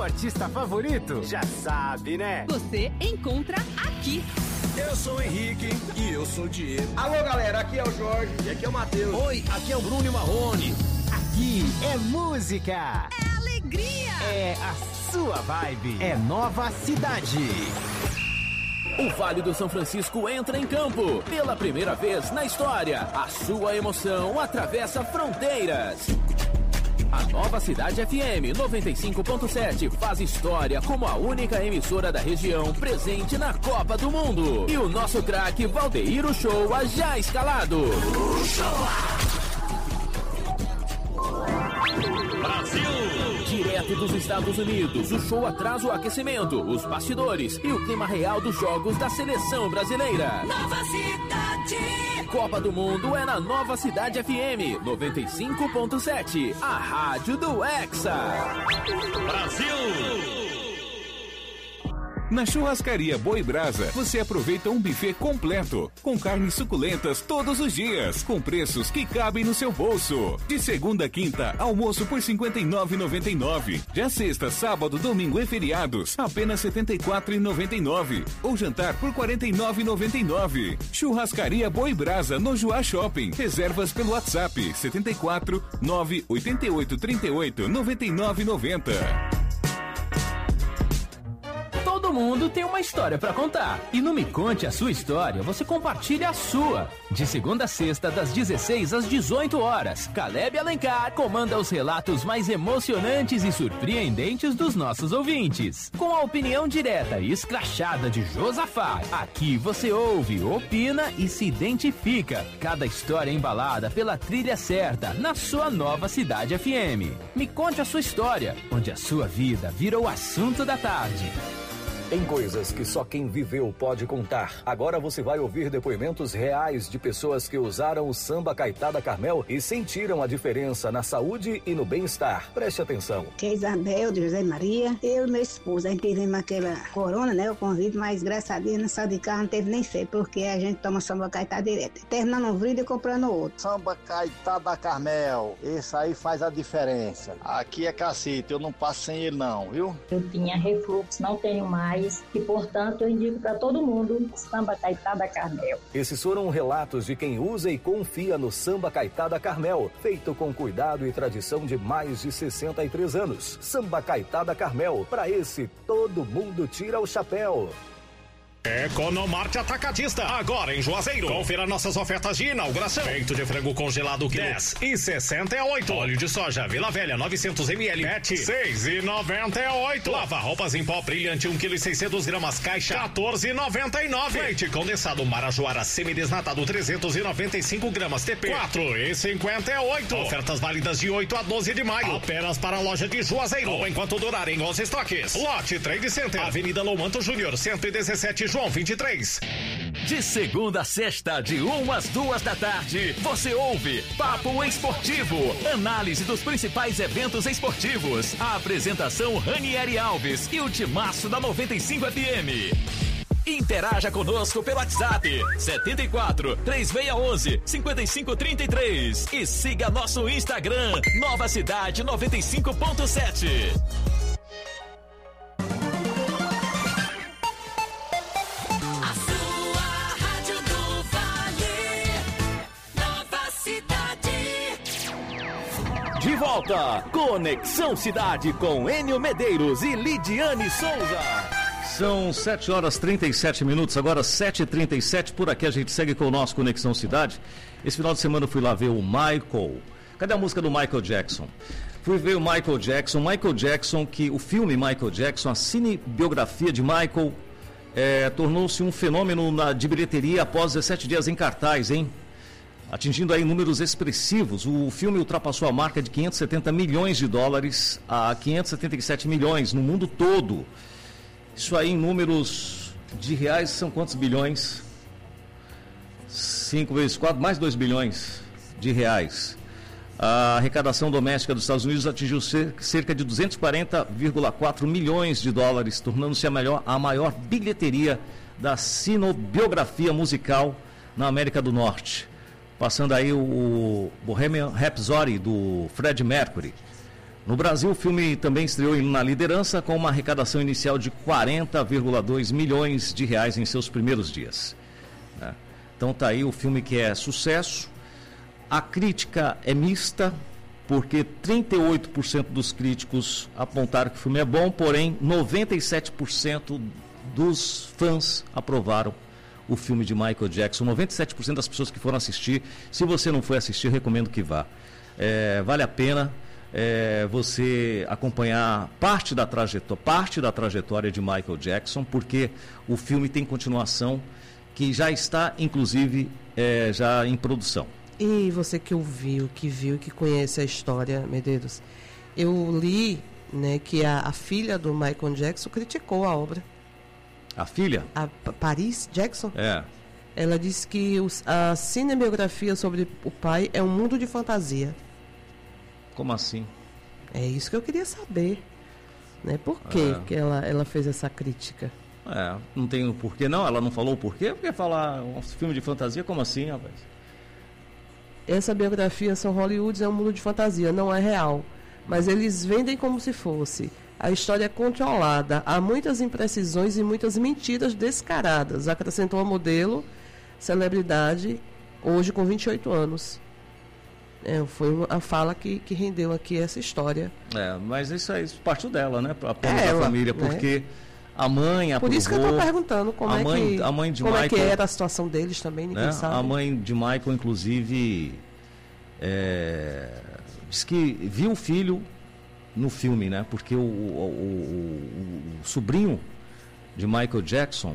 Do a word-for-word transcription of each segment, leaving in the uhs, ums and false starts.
artista favorito? Já sabe, né? Você encontra aqui. Eu sou o Henrique e eu sou o Diego. Alô, galera, aqui é o Jorge e aqui é o Matheus. Oi, aqui é o Bruno e Marrone. Aqui é música. É alegria. É a sua vibe. É Nova Cidade. O Vale do São Francisco entra em campo. Pela primeira vez na história, a sua emoção atravessa fronteiras. A Nova Cidade F M noventa e cinco ponto sete faz história como a única emissora da região presente na Copa do Mundo. E o nosso craque Valdeir Uchoa já escalado. Brasil! Direto dos Estados Unidos, o show traz o aquecimento, os bastidores e o clima real dos jogos da seleção brasileira. Nova Cidade! Copa do Mundo é na Nova Cidade F M noventa e cinco ponto sete, a rádio do Hexa. Brasil! Na Churrascaria Boi Brasa, você aproveita um buffet completo, com carnes suculentas todos os dias, com preços que cabem no seu bolso. De segunda a quinta, almoço por cinquenta e nove reais e noventa e nove centavos. Já sexta, sábado, domingo e feriados, apenas setenta e quatro reais e noventa e nove centavos. Ou jantar por quarenta e nove reais e noventa e nove centavos. Churrascaria Boi Brasa, no Joá Shopping. Reservas pelo WhatsApp, setenta e quatro, nove oito oito, trinta e oito, noventa e nove noventa. Todo mundo tem uma história pra contar. E no Me Conte a Sua História, você compartilha a sua. De segunda a sexta, das dezesseis às dezoito horas, Caleb Alencar comanda os relatos mais emocionantes e surpreendentes dos nossos ouvintes. Com a opinião direta e escrachada de Josafá, aqui você ouve, opina e se identifica. Cada história embalada pela trilha certa, na sua Nova Cidade F M. Me Conte a Sua História, onde a sua vida vira o assunto da tarde. Tem coisas que só quem viveu pode contar. Agora você vai ouvir depoimentos reais de pessoas que usaram o samba Caetá da Carmel e sentiram a diferença na saúde e no bem-estar. Preste atenção. Que é Isabel, de José Maria. Eu e meu esposo, a gente tivemos aquela corona, né, o convite, mas graças a Deus, não saiu de carro, não teve nem feio, porque a gente toma samba Caetá direto. Terminando um vídeo e comprando outro. Samba Caetá da Carmel, esse aí faz a diferença. Aqui é cacete, eu não passo sem ele não, viu? Eu tinha refluxo, não tenho mais. E, portanto, eu indico para todo mundo Samba Caetá da Carmel. Esses foram relatos de quem usa e confia no Samba Caetá da Carmel, feito com cuidado e tradição de mais de sessenta e três anos. Samba Caetá da Carmel, para esse todo mundo tira o chapéu. Economarte Atacadista, agora em Juazeiro. Confira nossas ofertas de inauguração. Peito de frango congelado quilo dez e sessenta e oito. Óleo de soja Vila Velha novecentos mililitros, seis e noventa e oito. Lava roupas em pó brilhante um quilo e seiscentos gramas caixa, quatorze e noventa e nove. Leite condensado Marajoara semidesnatado trezentos e noventa e cinco gramas T P, quatro e cinquenta e oito. Ofertas válidas de oito a doze de maio. Apenas para a loja de Juazeiro, ou enquanto durarem os estoques. Lote Trade Center, Avenida Lomanto Júnior, cento e dezessete, João vinte e três. De segunda a sexta, de uma às duas da tarde, você ouve Papo Esportivo, análise dos principais eventos esportivos. A apresentação Ranieri Alves e o timaço da noventa e cinco F M. Interaja conosco pelo WhatsApp setenta e quatro, três seis um um, cinco cinco três três e siga nosso Instagram Nova Cidade noventa e cinco ponto sete. De volta, Conexão Cidade com Enio Medeiros e Lidiane Souza. São sete horas e trinta e sete minutos, agora sete e trinta e sete, por aqui a gente segue com o nosso Conexão Cidade. Esse final de semana eu fui lá ver o Michael. Cadê a música do Michael Jackson? Fui ver o Michael Jackson, Michael Jackson, que o filme Michael Jackson, a cinebiografia de Michael, é, tornou-se um fenômeno na, de bilheteria após dezessete dias em cartaz, hein? Atingindo aí números expressivos. O filme ultrapassou a marca de quinhentos e setenta milhões de dólares a quinhentos e setenta e sete milhões no mundo todo. Isso aí em números de reais são quantos bilhões? cinco vezes quatro, mais dois bilhões de reais. A arrecadação doméstica dos Estados Unidos atingiu cerca de duzentos e quarenta vírgula quatro milhões de dólares, tornando-se a, melhor, a maior bilheteria da cinebiografia musical na América do Norte. Passando aí o Bohemian Rhapsody do Freddie Mercury. No Brasil, o filme também estreou na liderança com uma arrecadação inicial de quarenta vírgula dois milhões de reais em seus primeiros dias. Né? Então tá aí o filme que é sucesso. A crítica é mista, porque trinta e oito por cento dos críticos apontaram que o filme é bom, porém noventa e sete por cento dos fãs aprovaram o filme de Michael Jackson. noventa e sete por cento das pessoas que foram assistir. Se você não foi assistir, eu recomendo que vá. É, vale a pena é, você acompanhar parte da, trajetória, parte da trajetória de Michael Jackson, porque o filme tem continuação que já está, inclusive, é, já em produção. E você que ouviu, que viu, que conhece a história, Medeiros, eu li, né, que a, a filha do Michael Jackson criticou a obra. A filha? A P- Paris Jackson? É. Ela disse que os, a cinebiografia sobre o pai é um mundo de fantasia. Como assim? É isso que eu queria saber. Né? Por que, É. que ela, ela fez essa crítica? É, não tem o porquê não? Ela não falou o porquê? Porque falar um filme de fantasia, como assim, rapaz? Essa biografia são Hollywoods, é um mundo de fantasia, não é real. Mas eles vendem como se fosse. A história é controlada, há muitas imprecisões e muitas mentiras descaradas. Acrescentou a modelo, celebridade, hoje com vinte e oito anos. É, foi uma, a fala que, que rendeu aqui essa história. É, mas isso aí isso partiu dela, né? Apenas É da ela, família, né? porque a mãe aprovou. Por isso que eu estou perguntando como, a é, mãe, que, a mãe de como Michael, é que era a situação deles também, ninguém né? sabe. A mãe de Michael, inclusive, é, diz que viu o filho no filme, né? Porque o, o, o, o sobrinho de Michael Jackson,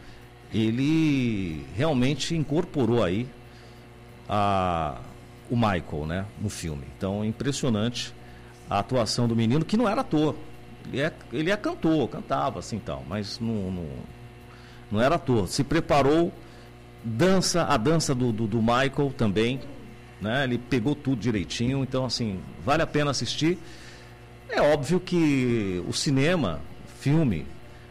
ele realmente incorporou aí a, o Michael, né? No filme. Então, é impressionante a atuação do menino, que não era ator. Ele é, ele é cantor, cantava assim tal, mas não, não, não era ator. Se preparou, dança, a dança do, do, do Michael também, né? Ele pegou tudo direitinho, então assim, vale a pena assistir. É óbvio que o cinema, filme,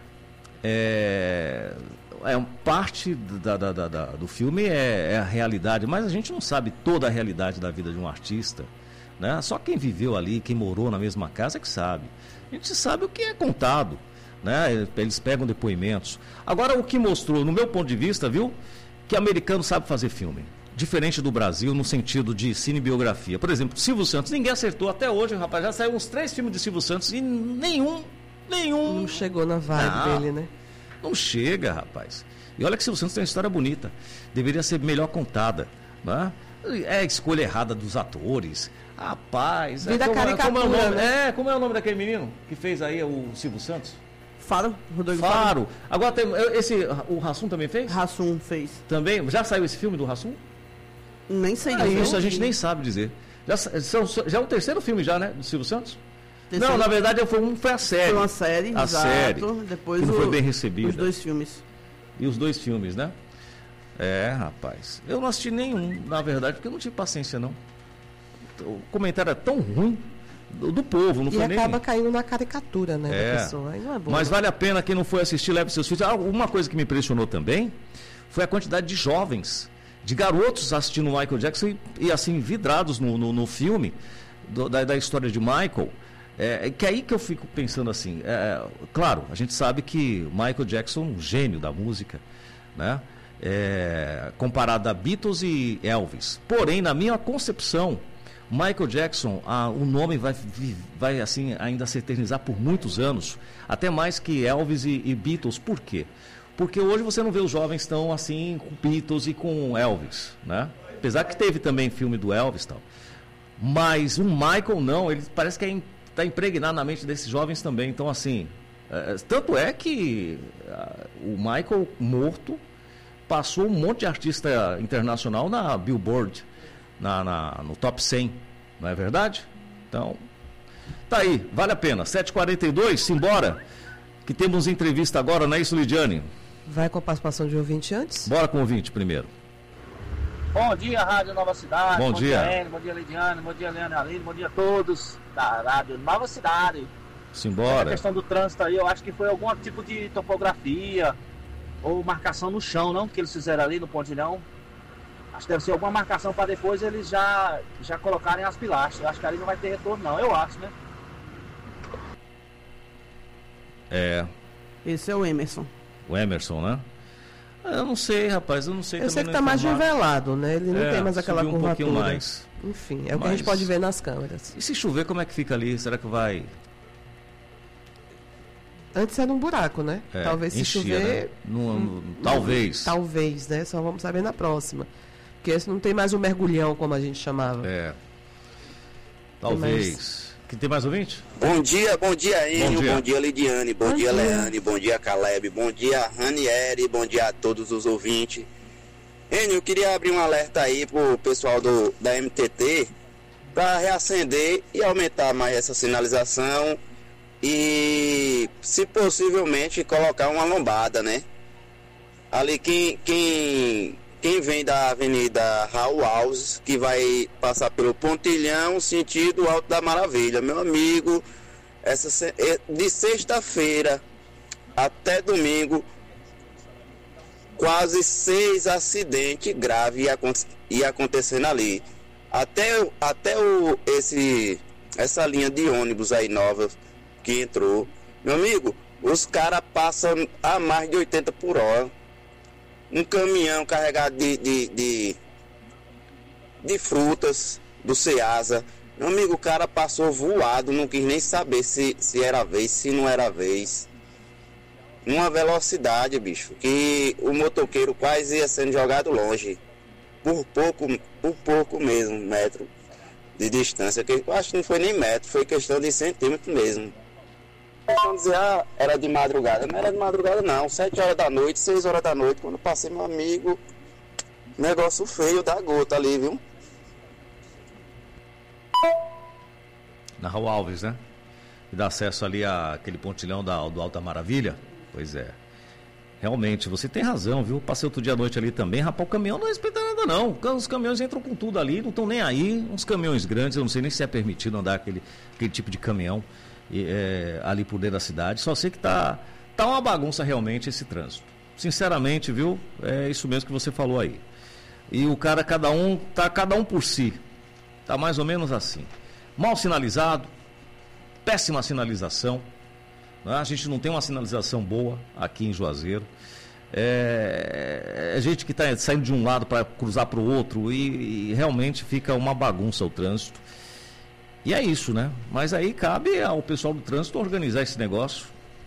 é, é parte da, da, da, da, do filme é, é a realidade, mas a gente não sabe toda a realidade da vida de um artista, né? Só quem viveu ali, quem morou na mesma casa é que sabe. A gente sabe o que é contado, né? Eles pegam depoimentos. Agora, o que mostrou, no meu ponto de vista, viu, que americano sabe fazer filme. Diferente do Brasil no sentido de cinebiografia. Por exemplo, Silvio Santos, ninguém acertou até hoje, rapaz. Já saiu uns três filmes de Silvio Santos e nenhum, nenhum... Não chegou na vibe não, dele, né? Não chega, rapaz. E olha que Silvio Santos tem uma história bonita. Deveria ser melhor contada, né? É a escolha errada dos atores. Rapaz... Vida é, como, caricatura, como é, o nome, né? é, como é o nome daquele menino que fez aí o Silvio Santos? Faro, Rodrigo Faro. Faro. Agora tem esse, o Rassum também fez? Rassum fez. Também? Já saiu esse filme do Rassum? Nem sei Ah, dizer. isso a gente nem sabe dizer. Já, são, já é o terceiro filme já, né? Do Silvio Santos? Terceiro. Não, na verdade foi, um, foi a série. Foi uma série, a exato. série. Depois que não o, foi bem recebida. Os dois filmes. E os dois filmes, né? É, rapaz. Eu não assisti nenhum, na verdade, porque eu não tive paciência, não. O comentário é tão ruim do, do povo, não e foi acaba nem... caindo na caricatura, né, é. da pessoa. Aí não é bom. Mas né? vale a pena, quem não foi assistir, leve seus filhos. Ah, uma coisa que me impressionou também foi a quantidade de jovens, de garotos assistindo o Michael Jackson e, e assim, vidrados no, no, no filme do, da, da história de Michael. É, que é aí que eu fico pensando assim, é, claro, a gente sabe que Michael Jackson, um gênio da música, né? É, comparado a Beatles e Elvis. Porém, na minha concepção, Michael Jackson, ah, o nome vai, vai assim, ainda se eternizar por muitos anos, até mais que Elvis e, e Beatles. Por quê? Porque hoje você não vê os jovens tão assim com Beatles e com Elvis, né? Apesar que teve também filme do Elvis e tal. Mas o Michael não, ele parece que está impregnado na mente desses jovens também. Então, assim, é, tanto é que ah, o Michael morto passou um monte de artista internacional na Billboard, na, na, no top cem, não é verdade? Então, tá aí, vale a pena. sete e quarenta e dois, simbora, que temos entrevista agora, não é isso, Lidiane? Vai com a participação de ouvinte antes? Bora com o ouvinte primeiro. Bom dia, Rádio Nova Cidade. Bom, bom dia. dia, Hélio, bom dia, Lidiane, bom dia, Leandro Aline, bom dia a todos da Rádio Nova Cidade. Simbora. A questão do trânsito aí, eu acho que foi algum tipo de topografia ou marcação no chão, não? Que eles fizeram ali no pontilhão. Acho que deve ser alguma marcação para depois eles já, já colocarem as pilastras. Eu acho que ali não vai ter retorno, não. Eu acho, né? É. Esse é o Emerson. O Emerson, né? Eu não sei, rapaz, eu não sei. Eu sei que tá mais nivelado, né? Ele não é, tem mais aquela um curvatura. pouquinho mais. Enfim, é o que a gente pode ver nas câmeras. E se chover, como é que fica ali? Será que vai... Antes era um buraco, né? É, talvez se enchia, chover... Né? No, no, talvez. Talvez, né? Só vamos saber na próxima. Porque esse não tem mais um mergulhão, como a gente chamava. É. Talvez. Que tem mais ouvinte? Bom dia, bom dia, Enio, bom dia, bom dia Lidiane, bom, bom dia, dia, Leane, bom dia, Caleb, bom dia, Ranieri, bom dia a todos os ouvintes. Enio, eu queria abrir um alerta aí pro pessoal do, da M T T para reacender e aumentar mais essa sinalização e, se possivelmente, colocar uma lombada, né? Ali quem, quem, quem vem da Avenida Raul Alves, que vai passar pelo Pontilhão, sentido Alto da Maravilha. Meu amigo, essa, de sexta-feira até domingo, quase seis acidentes graves ia acontecendo ali. Até, até o, esse, essa linha de ônibus aí nova que entrou. Meu amigo, os caras passam a mais de oitenta por hora. Um caminhão carregado de, de, de, de frutas do Ceasa. Meu amigo, o cara passou voado, não quis nem saber se, se era vez, se não era vez. Numa velocidade, bicho, que o motoqueiro quase ia sendo jogado longe. Por pouco, por pouco mesmo, metro de distância. Que eu acho que não foi nem metro, foi questão de centímetro mesmo. Vamos dizer, ah, era de madrugada. Não era de madrugada não, sete horas da noite, seis horas da noite, quando passei, meu amigo, negócio feio da gota ali, viu? Na Raul Alves, né? E dá acesso ali àquele pontilhão da, do Alta Maravilha. Pois é. Realmente, você tem razão, viu? Passei outro dia à noite ali também, rapaz, o caminhão não respeita nada não. Os caminhões entram com tudo ali, não estão nem aí. Uns caminhões grandes, eu não sei nem se é permitido andar aquele, aquele tipo de caminhão. E, é, ali por dentro da cidade, só sei que tá, tá uma bagunça realmente esse trânsito. Sinceramente, viu? É isso mesmo que você falou aí. E o cara, cada um, tá cada um por si. Tá mais ou menos assim. Mal sinalizado, péssima sinalização. Né? A gente não tem uma sinalização boa aqui em Juazeiro. É, é gente que está saindo de um lado para cruzar para o outro e, e realmente fica uma bagunça o trânsito. E é isso, né? Mas aí cabe ao pessoal do trânsito organizar esse negócio.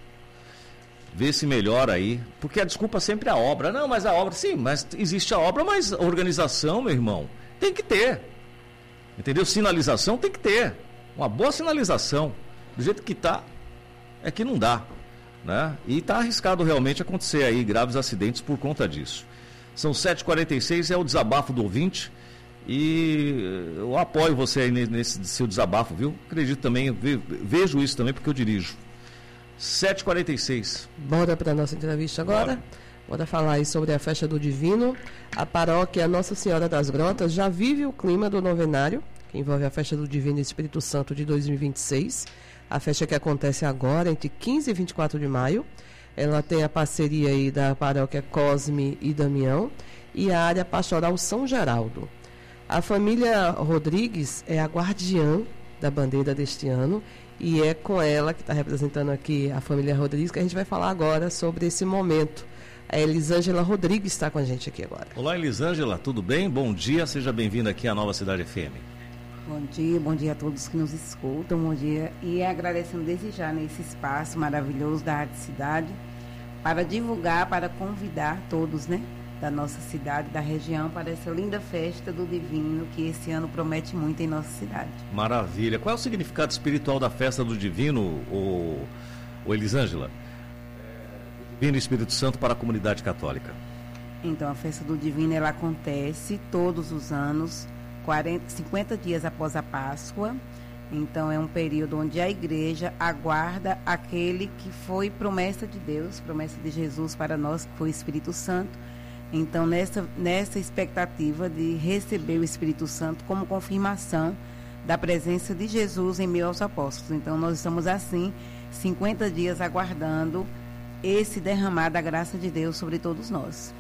Ver se melhora aí. Porque a desculpa sempre é a obra. Não, mas a obra, sim, mas existe a obra, mas a organização, meu irmão, tem que ter. Entendeu? Sinalização tem que ter. Uma boa sinalização. Do jeito que tá, é que não dá. Né? E tá arriscado realmente acontecer aí graves acidentes por conta disso. São sete e quarenta e seis, é o desabafo do ouvinte. E eu apoio você aí nesse seu desabafo, viu? Acredito também, vejo isso também porque eu dirijo. sete e quarenta e seis. Bora para a nossa entrevista agora? Bora. Bora falar aí sobre a Festa do Divino. A paróquia Nossa Senhora das Grotas já vive o clima do novenário, que envolve a Festa do Divino Espírito Santo de dois mil e vinte e seis. A festa que acontece agora, entre quinze e vinte e quatro de maio. Ela tem a parceria aí da paróquia Cosme e Damião e a área pastoral São Geraldo. A família Rodrigues é a guardiã da bandeira deste ano e é com ela, que está representando aqui a família Rodrigues, que a gente vai falar agora sobre esse momento. A Elisângela Rodrigues está com a gente aqui agora. Olá, Elisângela, tudo bem? Bom dia, seja bem-vinda aqui à Nova Cidade F M. Bom dia, bom dia a todos que nos escutam, bom dia. E agradecendo desde já nesse espaço maravilhoso da Rádio Cidade para divulgar, para convidar todos, né? Da nossa cidade, da região, para essa linda festa do Divino que esse ano promete muito em nossa cidade. Maravilha. Qual é o significado espiritual da festa do Divino, o, o Elisângela? Divino Espírito Santo para a comunidade católica. Então, a festa do Divino, ela acontece todos os anos, quarenta, cinquenta dias após a Páscoa. Então, é um período onde a igreja aguarda aquele que foi promessa de Deus, promessa de Jesus para nós, que foi o Espírito Santo. Então, nessa, nessa expectativa de receber o Espírito Santo como confirmação da presença de Jesus em meio aos apóstolos. Então, nós estamos assim, cinquenta dias aguardando esse derramar da graça de Deus sobre todos nós.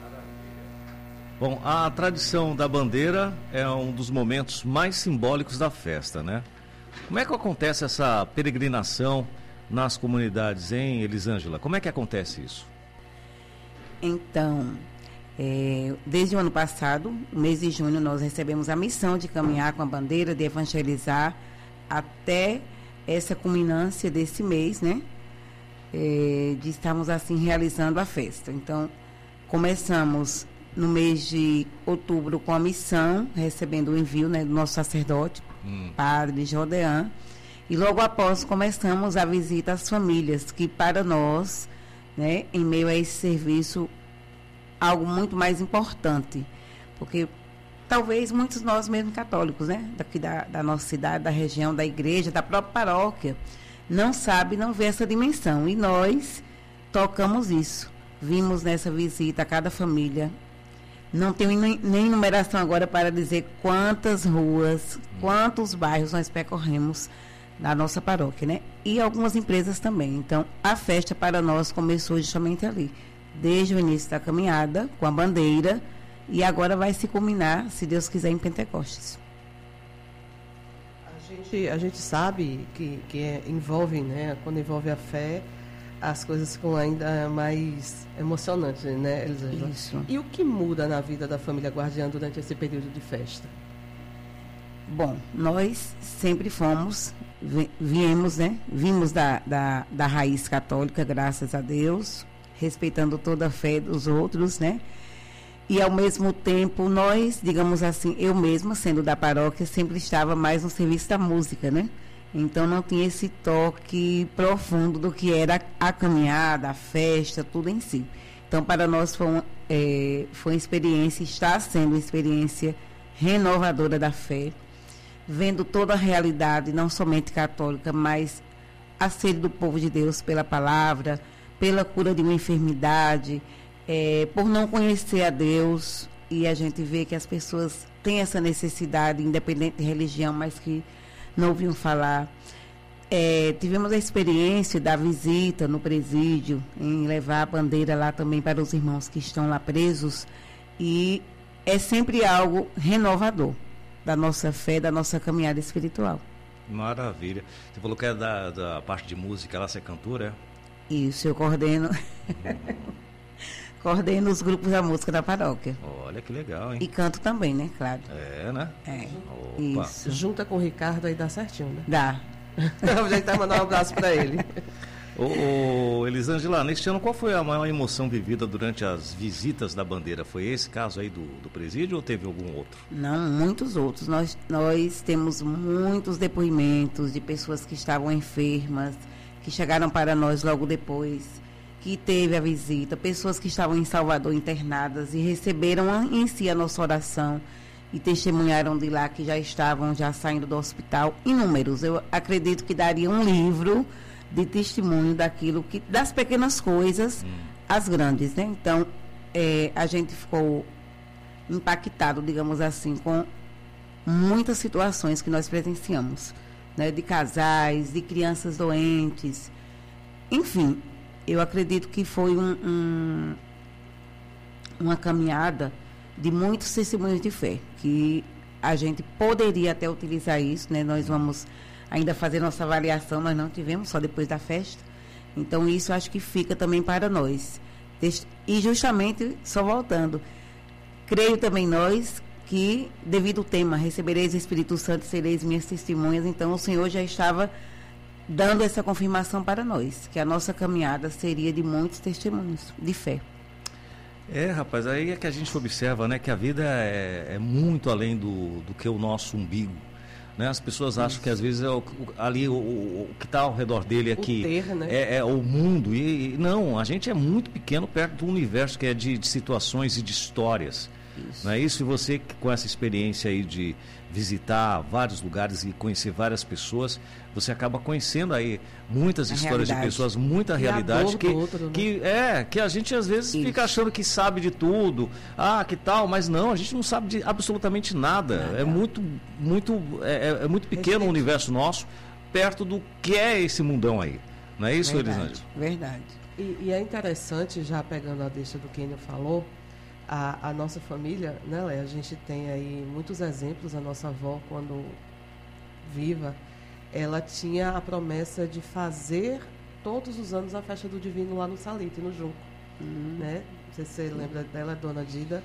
Bom, a tradição da bandeira é um dos momentos mais simbólicos da festa, né? Como é que acontece essa peregrinação nas comunidades, hein, Elisângela? Como é que acontece isso? Então, é, desde o ano passado, no mês de junho, nós recebemos a missão de caminhar com a bandeira, de evangelizar até essa culminância desse mês, né? É, de estarmos assim realizando a festa. Então, começamos no mês de outubro com a missão, recebendo o envio, né, do nosso sacerdote, hum. Padre Jodean, e logo após começamos a visita às famílias, que para nós, né, em meio a esse serviço, algo muito mais importante, porque talvez muitos nós mesmos católicos, né, daqui da, da nossa cidade, da região, da igreja, da própria paróquia, não sabe, não vê essa dimensão, e nós tocamos isso. Vimos nessa visita a cada família. Não tenho nem, nem numeração agora para dizer quantas ruas, quantos bairros nós percorremos na nossa paróquia, né? E algumas empresas também. Então, a festa para nós começou justamente ali, desde o início da caminhada, com a bandeira, e agora vai se culminar, se Deus quiser, em Pentecostes. A gente, a gente sabe que, que é, envolve, né? Quando envolve a fé, as coisas ficam ainda mais emocionantes, né, Elisângela? Isso. E o que muda na vida da família Guardiã durante esse período de festa? Bom, nós sempre fomos, viemos, né? Vimos da, da, da raiz católica, graças a Deus, respeitando toda a fé dos outros, né? E, ao mesmo tempo, nós, digamos assim, eu mesma, sendo da paróquia, sempre estava mais no serviço da música, né? Então, não tinha esse toque profundo do que era a caminhada, a festa, tudo em si. Então, para nós foi uma, é, foi uma experiência, está sendo uma experiência renovadora da fé, vendo toda a realidade, não somente católica, mas a sede do povo de Deus pela palavra, pela cura de uma enfermidade, é, por não conhecer a Deus, e a gente vê que as pessoas têm essa necessidade, independente de religião, mas que não ouviam falar. É, tivemos a experiência da visita no presídio, em levar a bandeira lá também para os irmãos que estão lá presos, e é sempre algo renovador da nossa fé, da nossa caminhada espiritual. Maravilha. Você falou que é da, da parte de música, lá você é cantora, é? Isso, eu coordeno coordeno os grupos da música da paróquia. Olha que legal, hein? E canto também, né? Claro. É, né? É. Opa. Isso. Junta com o Ricardo aí dá certinho, né? Dá. Vou já mandar um abraço para ele. Ô, ô, Elisângela, neste ano qual foi a maior emoção vivida durante as visitas da bandeira? Foi esse caso aí do, do presídio ou teve algum outro? Não, muitos outros. Nós, nós temos muitos depoimentos de pessoas que estavam enfermas, que chegaram para nós logo depois, que teve a visita, pessoas que estavam em Salvador internadas e receberam em si a nossa oração e testemunharam de lá que já estavam já saindo do hospital. Inúmeros. Eu acredito que daria um livro de testemunho daquilo que, das pequenas coisas hum. às grandes, né? Então, é, a gente ficou impactado, digamos assim, com muitas situações que nós presenciamos, né? De casais, de crianças doentes, enfim. Eu acredito que foi um, um, uma caminhada de muitos testemunhos de fé, que a gente poderia até utilizar isso, né? Nós vamos ainda fazer nossa avaliação, nós não tivemos, só depois da festa. Então, isso acho que fica também para nós. E justamente, só voltando, creio também nós que, devido ao tema, recebereis o Espírito Santo, sereis minhas testemunhas, então o Senhor já estava dando essa confirmação para nós, que a nossa caminhada seria de muitos testemunhos de fé. É, rapaz, aí é que a gente observa, né, que a vida é, é muito além do, do que o nosso umbigo, né? As pessoas Isso. acham que às vezes é o, o, ali o, o, o que está ao redor dele aqui ter, né? é, é o mundo, e, e não, a gente é muito pequeno perto do universo que é de, de situações e de histórias. Isso. Não é isso? E você, com essa experiência aí de visitar vários lugares e conhecer várias pessoas, você acaba conhecendo aí muitas a histórias realidade. de pessoas, muita e realidade que, outro, né? que é que a gente às vezes isso. fica achando que sabe de tudo, ah, que tal, mas não, a gente não sabe de absolutamente nada. nada. É muito, muito, é, é muito pequeno Respeito. o universo nosso, perto do que é esse mundão aí. Não é isso, Verdade. Elisângela? Verdade. E, e é interessante, já pegando a deixa do que ele falou, A, a nossa família, né, Léa? A gente tem aí muitos exemplos. A nossa avó, quando viva, ela tinha a promessa de fazer todos os anos a festa do Divino lá no Salite, no Junco. Uhum. Né? Não sei se você lembra dela, Dona Dida.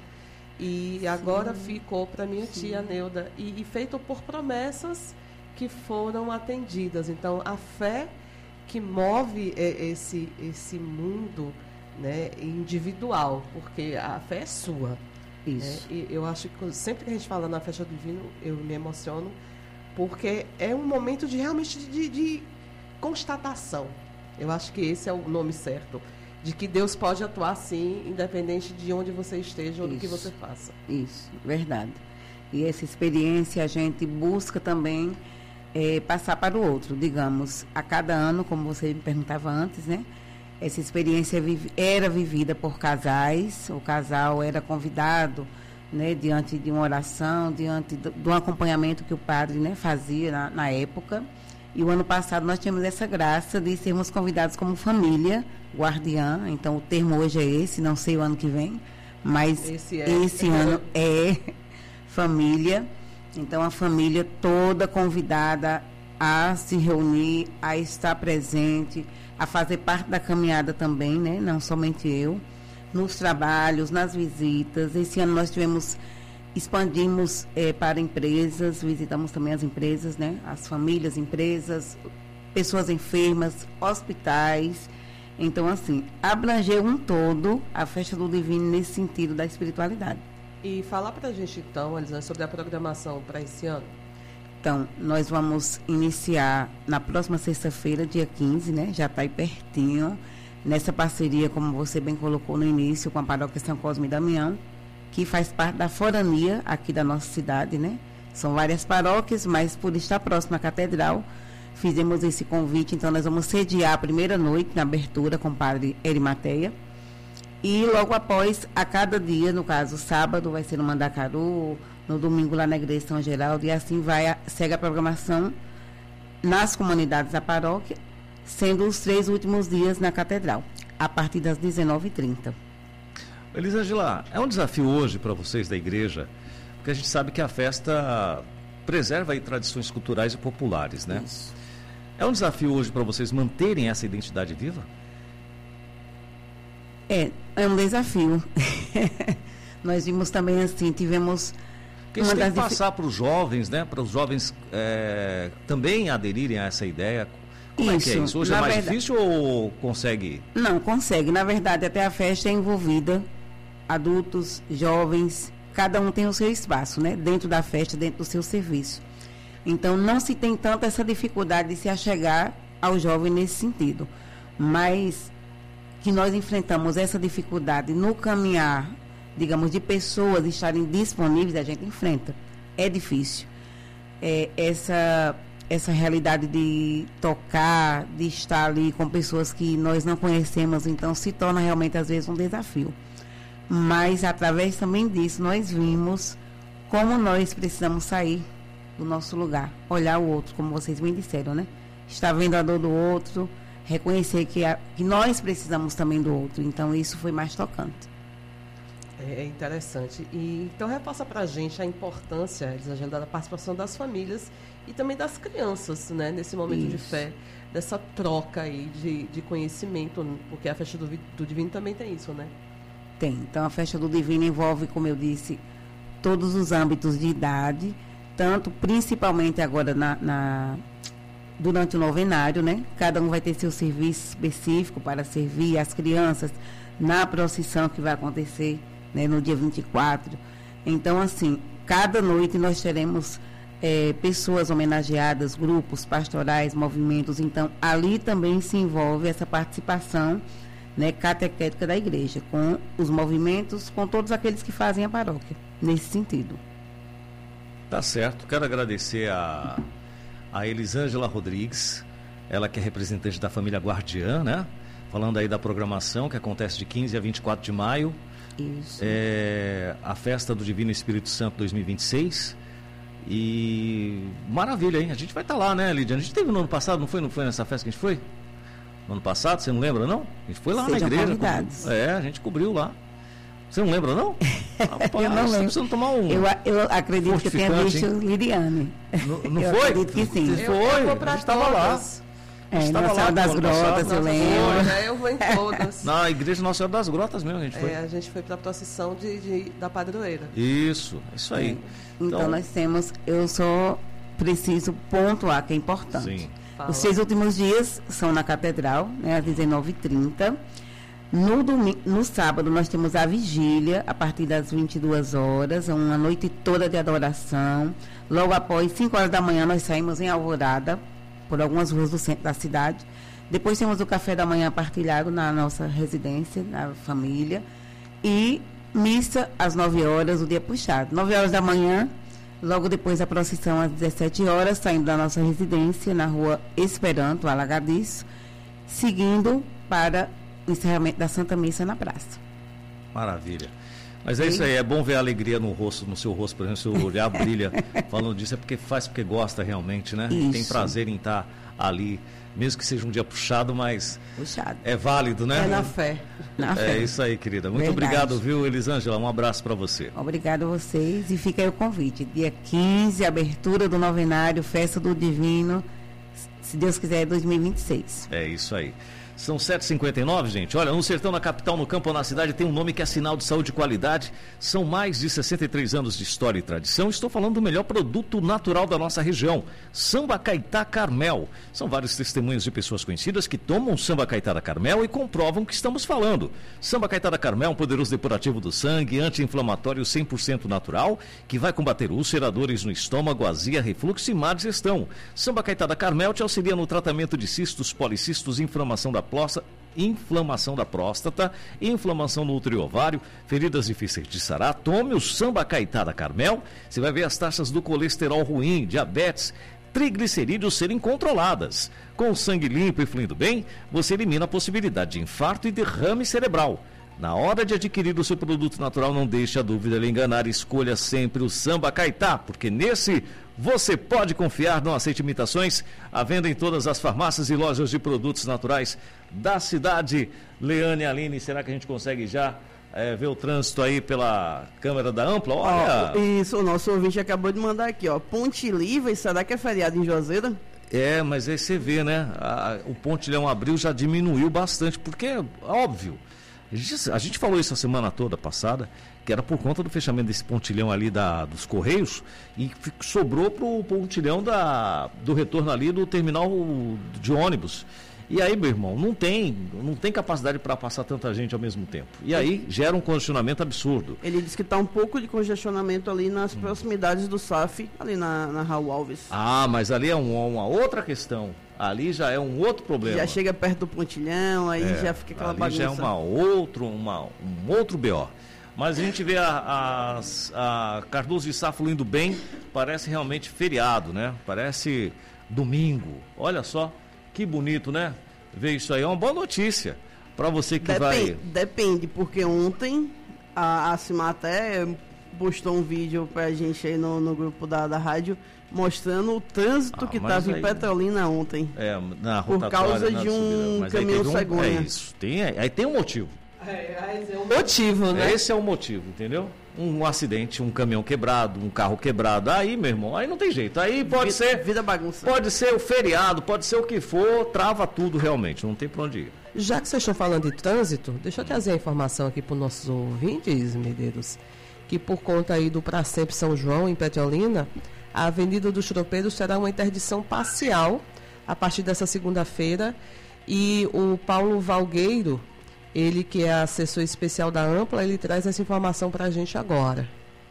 E Sim. agora ficou para minha Sim. tia Neuda. E, e feito por promessas que foram atendidas. Então, a fé que move é, esse, esse mundo, né, individual, porque a fé é sua. Isso. Né? E eu acho que sempre que a gente fala na festa do Divino, eu me emociono, porque é um momento de realmente de, de constatação. Eu acho que esse é o nome certo, de que Deus pode atuar sim, independente de onde você esteja ou do que você faça. Isso, verdade. E essa experiência a gente busca também é, passar para o outro, digamos, a cada ano, como você me perguntava antes, né? Essa experiência era vivida por casais, o casal era convidado, né, diante de uma oração, diante do, do acompanhamento que o padre, né, fazia na, na época. E o ano passado nós tínhamos essa graça de sermos convidados como família guardiã. Então o termo hoje é esse, não sei o ano que vem, mas esse, é. esse ano é família. Então a família toda convidada a se reunir, a estar presente, a fazer parte da caminhada também, né? Não somente eu, nos trabalhos, nas visitas. Esse ano nós tivemos, expandimos eh, para empresas, visitamos também as empresas, né? As famílias, empresas, pessoas enfermas, hospitais. Então, assim, abrangeu um todo a festa do Divino nesse sentido da espiritualidade. E falar para a gente, então, Elisângela, sobre a programação para esse ano. Então, nós vamos iniciar na próxima sexta-feira, dia quinze, né? Já está aí pertinho, nessa parceria, como você bem colocou no início, com a Paróquia São Cosme e Damião, que faz parte da forania aqui da nossa cidade, né? São várias paróquias, mas por estar próximo à Catedral, fizemos esse convite. Então, nós vamos sediar a primeira noite, na abertura, com o padre Erimateia. E logo após, a cada dia, no caso, sábado vai ser no Mandacaru, no domingo lá na Igreja São Geraldo, e assim vai a, segue a programação nas comunidades da paróquia, sendo os três últimos dias na Catedral, a partir das dezenove e trinta. Elisângela, é um desafio hoje para vocês da igreja, porque a gente sabe que a festa preserva aí tradições culturais e populares, né? Isso. É um desafio hoje para vocês manterem essa identidade viva? É, é um desafio. Nós vimos também assim, tivemos... Porque isso tem que passar para os jovens, né? Para os jovens é, também aderirem a essa ideia. Como isso, é que é isso? Hoje é mais verdade... difícil ou consegue? Não, consegue. Na verdade, até a festa é envolvida adultos, jovens, cada um tem o seu espaço, né? Dentro da festa, dentro do seu serviço. Então, não se tem tanto essa dificuldade de se achegar ao jovem nesse sentido. Mas que nós enfrentamos essa dificuldade no caminhar, digamos, de pessoas estarem disponíveis, a gente enfrenta. É difícil. É, essa, essa realidade de tocar, de estar ali com pessoas que nós não conhecemos, então se torna realmente, às vezes, um desafio. Mas, através também disso, nós vimos como nós precisamos sair do nosso lugar, olhar o outro, como vocês bem disseram, né? Estar vendo a dor do outro, reconhecer que, a, que nós precisamos também do outro. Então, isso foi mais tocante. É interessante. E, então, repassa para a gente a importância, Elisângela, da participação das famílias e também das crianças, né? Nesse momento isso. de fé, dessa troca aí de, de conhecimento, porque a festa do, do Divino também tem isso, né? Tem. Então, a festa do Divino envolve, como eu disse, todos os âmbitos de idade, tanto, principalmente agora na, na, durante o novenário, né? Cada um vai ter seu serviço específico para servir as crianças na procissão que vai acontecer, né, no dia vinte e quatro. Então, assim, cada noite nós teremos é, pessoas homenageadas, grupos pastorais, movimentos. Então, ali também se envolve essa participação, né, catequética da igreja, com os movimentos, com todos aqueles que fazem a paróquia, nesse sentido. Tá certo. Quero agradecer a, a Elisângela Rodrigues, ela que é representante da família Guardiã, né? Falando aí da programação que acontece de quinze a vinte e quatro de maio. Isso. É, a festa do Divino Espírito Santo dois mil e vinte e seis. E maravilha, hein? A gente vai estar tá lá, né, Lídia? A gente teve no ano passado, não foi? Não foi nessa festa que a gente foi? No ano passado, você não lembra, não? A gente foi lá Sejam na igreja. Cobriu, é, a gente cobriu lá. Você não lembra, não? Rapaz, eu não lembro. Você tomar um eu, eu acredito que eu tenha visto hein? Liriane. Não, não eu foi? acredito que sim. Você foi? Eu, eu a gente estava lá. É, Estava Nossa lá Senhora das no ano Grotas, passado. eu lembro. É, eu vou em todas. Na igreja Nossa Senhora das Grotas mesmo, a gente foi. É, a gente foi para a procissão de, de, da padroeira. Isso, isso aí. É. Então, então nós temos, eu só preciso pontuar que é importante. Sim. Os seis últimos dias são na Catedral, né, às dezenove e trinta. No, domingo, no sábado nós temos a vigília, a partir das vinte e duas horas, uma noite toda de adoração. Logo após, cinco horas da manhã, nós saímos em Alvorada, por algumas ruas do centro da cidade. Depois temos o café da manhã partilhado na nossa residência, na família. E missa às nove horas, o dia puxado. nove horas da manhã, logo depois a procissão às dezessete horas, saindo da nossa residência na rua Esperanto, Alagadiço, seguindo para o encerramento da Santa Missa na praça. Maravilha. Mas é isso aí, é bom ver a alegria no rosto, no seu rosto, por exemplo, seu olhar brilha falando disso, é porque faz porque gosta realmente, né? Isso. Tem prazer em estar ali, mesmo que seja um dia puxado, mas puxado. É válido, né? É na fé. Na é fé. isso aí, querida. Muito Verdade. obrigado, viu, Elisângela? Um abraço para você. Obrigado a vocês e fica aí o convite. Dia quinze, abertura do novenário, Festa do Divino, se Deus quiser, dois mil e vinte e seis. É isso aí. São sete e cinquenta e nove, gente. Olha, no sertão, na capital, no campo ou na cidade, tem um nome que é sinal de saúde e qualidade. São mais de sessenta e três anos de história e tradição. Estou falando do melhor produto natural da nossa região, Samba Caetá Carmel. São vários testemunhos de pessoas conhecidas que tomam Samba Caetá da Carmel e comprovam o que estamos falando. Samba Caetá da Carmel é um poderoso depurativo do sangue, anti-inflamatório cem por cento natural, que vai combater ulceradores no estômago, azia, refluxo e má digestão. Samba Caetá da Carmel te auxilia no tratamento de cistos, policistos, inflamação da próstata, inflamação da próstata, inflamação no útero e ovário, feridas difíceis de sarar. Tome o Samba Caetá da Carmel, você vai ver as taxas do colesterol ruim, diabetes, triglicerídeos serem controladas. Com o sangue limpo e fluindo bem, você elimina a possibilidade de infarto e derrame cerebral. Na hora de adquirir o seu produto natural, não deixe a dúvida lhe enganar, escolha sempre o Samba Caetá, porque nesse você pode confiar, não aceite imitações. À venda em todas as farmácias e lojas de produtos naturais da cidade. Leane e Aline, será que a gente consegue já é, ver o trânsito aí pela câmera da Ampla? Olha. Ó, isso, o nosso ouvinte acabou de mandar aqui, ó. Ponte Livre, será que é feriado em Juazeiro? É, mas aí você vê, né? A, o Pontilhão Abril já diminuiu bastante, porque é óbvio. A gente, a gente falou isso a semana toda passada, que era por conta do fechamento desse pontilhão ali da, dos Correios, e sobrou para o pontilhão da, do retorno ali do terminal de ônibus. E aí, meu irmão, não tem, não tem capacidade para passar tanta gente ao mesmo tempo. E aí gera um congestionamento absurdo. Ele disse que está um pouco de congestionamento ali nas hum. proximidades do S A F, ali na, na Raul Alves. Ah, mas ali é um, uma outra questão. Ali já é um outro problema. Já chega perto do pontilhão, aí é, já fica aquela ali bagunça. Já é uma outro, uma, um outro B O. Mas a gente vê a, a, a Cardoso de Sá fluindo bem, parece realmente feriado, né? Parece domingo. Olha só, que bonito, né? Ver isso aí é uma boa notícia para você que depende, vai... Depende, porque ontem a, a Cimar até postou um vídeo pra gente aí no, no grupo da, da rádio, mostrando o trânsito ah, que estava aí... em Petrolina ontem. É, na por causa de um caminhão cegonha. Um, é isso, tem, aí tem um motivo. É, é um motivo, né? Esse é o motivo, entendeu? Um, um acidente, um caminhão quebrado, um carro quebrado, aí, meu irmão, aí não tem jeito. Aí pode vida, ser... Vida bagunça. Pode ser o feriado, pode ser o que for, trava tudo realmente, não tem pra onde ir. Já que vocês estão falando de trânsito, deixa eu trazer a informação aqui para os nossos ouvintes, Medeiros, que por conta aí do Pra Sempre São João, em Petrolina, a Avenida dos Tropeiros terá uma interdição parcial a partir dessa segunda-feira, e o Paulo Valgueiro, ele que é assessor especial da Ampla, ele traz essa informação para a gente agora.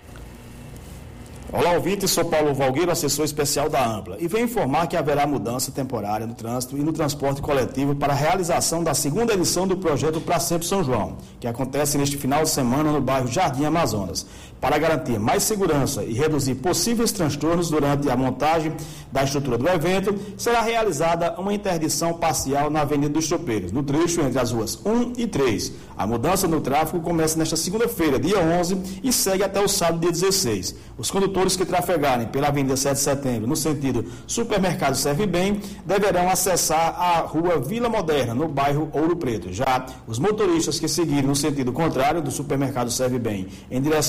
Olá, ouvintes, sou Paulo Valgueiro, assessor especial da Ampla, e venho informar que haverá mudança temporária no trânsito e no transporte coletivo para a realização da segunda edição do projeto Pra Sempre São João, que acontece neste final de semana no bairro Jardim Amazonas. Para garantir mais segurança e reduzir possíveis transtornos durante a montagem da estrutura do evento, será realizada uma interdição parcial na Avenida dos Tropeiros, no trecho entre as ruas um e três. A mudança no tráfego começa nesta segunda-feira, dia onze, e segue até o sábado, dia dezesseis. Os condutores que trafegarem pela Avenida sete de Setembro, no sentido Supermercado Serve Bem, deverão acessar a rua Vila Moderna, no bairro Ouro Preto. Já os motoristas que seguirem no sentido contrário do Supermercado Serve Bem, em direção à Avenida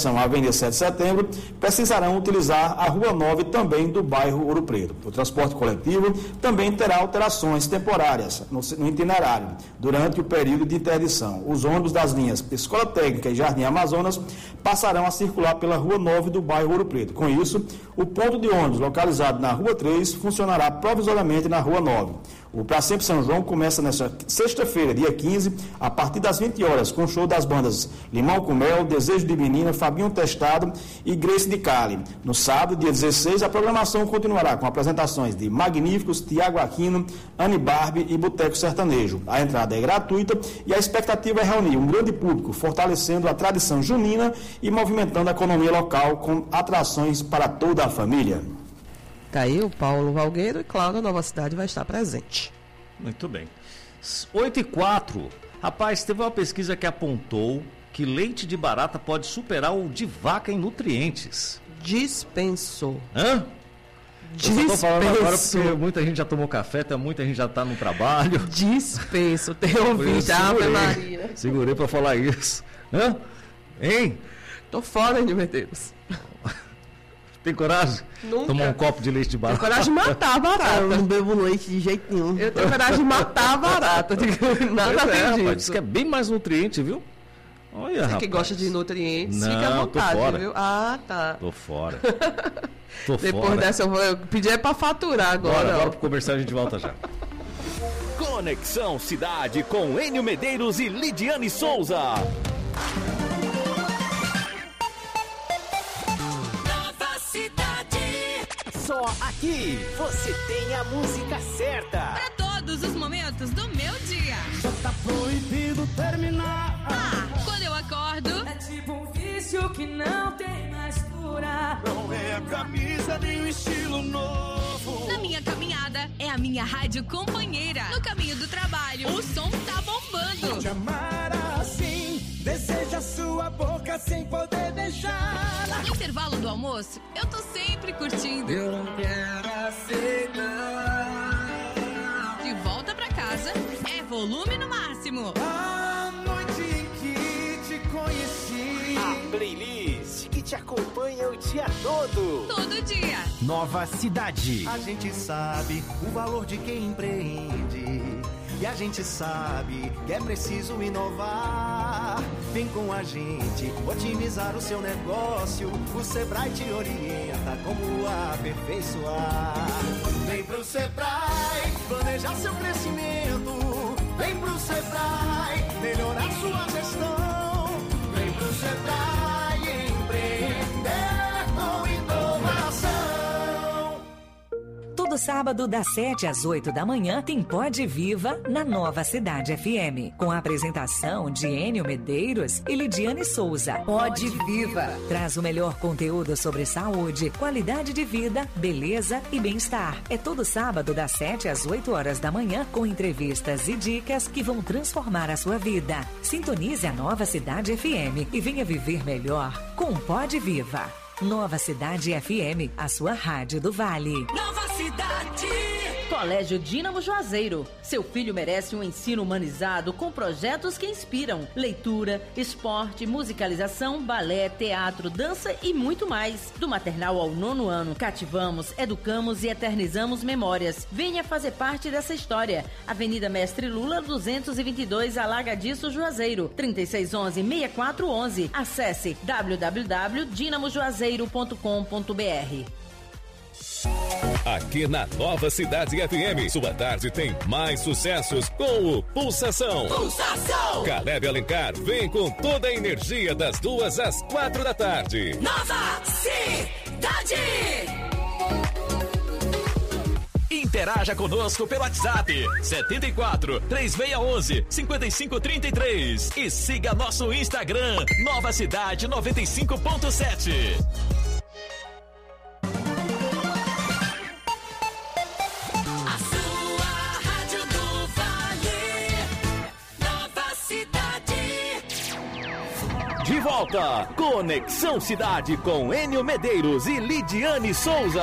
Avenida sete de Setembro, precisarão utilizar a Rua nove também do bairro Ouro Preto. O transporte coletivo também terá alterações temporárias no, no itinerário durante o período de interdição. Os ônibus das linhas Escola Técnica e Jardim Amazonas passarão a circular pela Rua nove do bairro Ouro Preto. Com isso, o ponto de ônibus localizado na Rua três funcionará provisoriamente na Rua nove. O Pra Sempre São João começa nesta sexta-feira, dia quinze, a partir das vinte horas, com show das bandas Limão com Mel, Desejo de Menina, Fabinho Testado e Grace de Cali. No sábado, dia dezesseis, a programação continuará com apresentações de Magníficos, Tiago Aquino, Anne Barbie e Boteco Sertanejo. A entrada é gratuita e a expectativa é reunir um grande público, fortalecendo a tradição junina e movimentando a economia local com atrações para toda a família. Tá aí o Paulo Valgueiro e, claro, a Nova Cidade vai estar presente. Muito bem. oito e quatro. Rapaz, teve uma pesquisa que apontou que leite de barata pode superar o de vaca em nutrientes. Dispensou. Hã? Dispenso. Eu só tô falando agora porque muita gente já tomou café, tá, muita gente já está no trabalho. Dispenso. Tem ouvinte, Ave Maria. Segurei para falar isso. Hã? Hein? Tô fora, Enio Medeiros. Tem coragem? Nunca. Tomar um copo de leite de barata? Tenho coragem de matar a barata. Eu não bebo leite de jeito nenhum. Eu tenho coragem de matar a barata. Nada pois é, rapaz, disso. Diz que é bem mais nutriente, viu? Olha, Você rapaz. que gosta de nutrientes, não, fica à vontade, tô fora. viu? Ah, tá. Tô fora. Tô Depois fora. dessa eu vou pedir é pra faturar agora. Bora, ó. agora pro comercial a gente volta já. Conexão Cidade com Enio Medeiros e Lidiane Souza. Nova Cidade. Só aqui você tem a música certa. Para todos os momentos do meu dia. Já tá proibido terminar. Ah, quando eu acordo. É tipo um vício que não tem mais cura. Não é a camisa nem o estilo novo. Na minha caminhada, é a minha rádio companheira. No caminho do trabalho, o som tá bombando. Te amar assim, deseja sua boca sem poder beijar. No intervalo do almoço, eu tô sempre curtindo. Eu não quero aceitar. De volta pra casa, é volume no máximo. A noite em que te conheci. A playlist que te acompanha o dia todo. Todo dia. Nova Cidade. A gente sabe o valor de quem empreende. E a gente sabe que é preciso inovar. Vem com a gente otimizar o seu negócio. O Sebrae te orienta como aperfeiçoar. Vem pro Sebrae planejar seu crescimento. Vem pro Sebrae melhorar sua gestão. Vem pro Sebrae empreender com inovação. Todo sábado, das sete às oito da manhã, tem Pode Viva na Nova Cidade F M, com a apresentação de Enio Medeiros e Lidiane Souza. Pode Viva traz o melhor conteúdo sobre saúde, qualidade de vida, beleza e bem-estar. É todo sábado, das sete às oito horas da manhã, com entrevistas e dicas que vão transformar a sua vida. Sintonize a Nova Cidade F M e venha viver melhor com Pode Viva. Nova Cidade F M, a sua rádio do Vale. Nova Cidade. Colégio Dínamo Juazeiro. Seu filho merece um ensino humanizado com projetos que inspiram. Leitura, esporte, musicalização, balé, teatro, dança e muito mais. Do maternal ao nono ano, cativamos, educamos e eternizamos memórias. Venha fazer parte dessa história. Avenida Mestre Lula, duzentos e vinte e dois, Alagadiço, Juazeiro. trinta e seis onze, sessenta e quatro onze. Acesse w w w ponto dinamo juazeiro ponto com ponto b r. Aqui na Nova Cidade F M, sua tarde tem mais sucessos com o Pulsação. Pulsação! Caleb Alencar vem com toda a energia das duas às quatro da tarde. Nova Cidade! Interaja conosco pelo WhatsApp setenta e quatro, três seis um um, cinco cinco três três e siga nosso Instagram Nova Cidade noventa e cinco ponto sete. De volta, Conexão Cidade com Enio Medeiros e Lidiane Souza.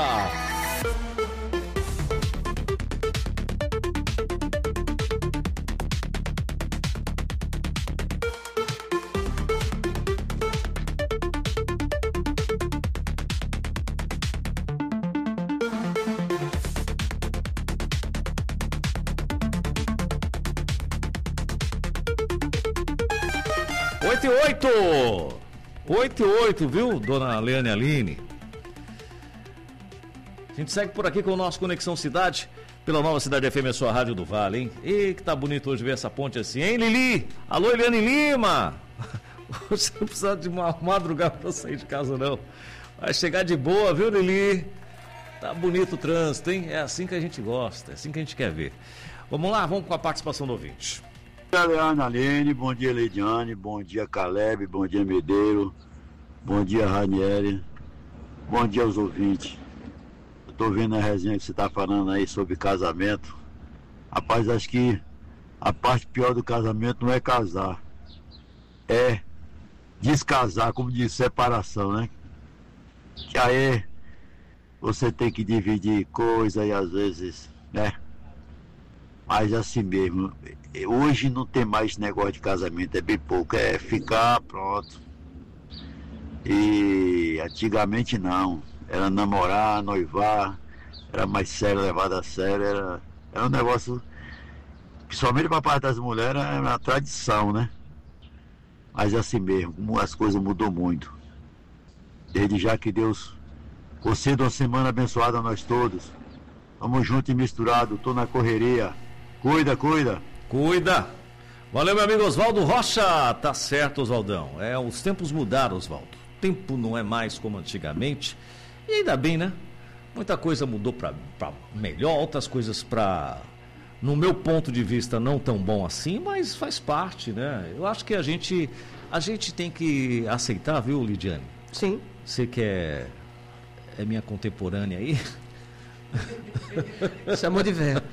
oito e oito. oito e oito, viu, dona Leane Aline? A gente segue por aqui com o nosso Conexão Cidade, pela Nova Cidade F M, a sua rádio do Vale, hein? E que tá bonito hoje ver essa ponte assim, hein, Lili? Alô, Eliane Lima! Você não precisa de uma madrugada pra sair de casa, não. Vai chegar de boa, viu, Lili? Tá bonito o trânsito, hein? É assim que a gente gosta, é assim que a gente quer ver. Vamos lá, vamos com a participação do ouvinte. Bom dia, Leane Aline, bom dia, Leidiane, bom dia, Caleb, bom dia, Medeiro, bom dia, Ranieri, bom dia aos ouvintes. Eu tô vendo a resenha que você tá falando aí sobre casamento. Rapaz, acho que a parte pior do casamento não é casar, é descasar, como diz, separação, né? Que aí você tem que dividir coisa e às vezes, né? Mas assim mesmo, hoje não tem mais negócio de casamento, é bem pouco, é ficar, pronto. E antigamente não, era namorar, noivar, era mais sério, levado a sério, era, era um negócio, principalmente para a parte das mulheres, era uma tradição, né? Mas assim mesmo, as coisas mudou muito. Desde já que Deus conceda uma semana abençoada a nós todos. Vamos junto e misturado, tô na correria. Cuida, cuida. Cuida. Valeu, meu amigo Oswaldo Rocha. Tá certo, Oswaldão. É, os tempos mudaram, Oswaldo. O tempo não é mais como antigamente. E ainda bem, né? Muita coisa mudou para melhor, outras coisas para, no meu ponto de vista, não tão bom assim, mas faz parte, né? Eu acho que a gente, a gente tem que aceitar, viu, Lidiane? Sim. Você que é, é minha contemporânea aí. Chamou de velho.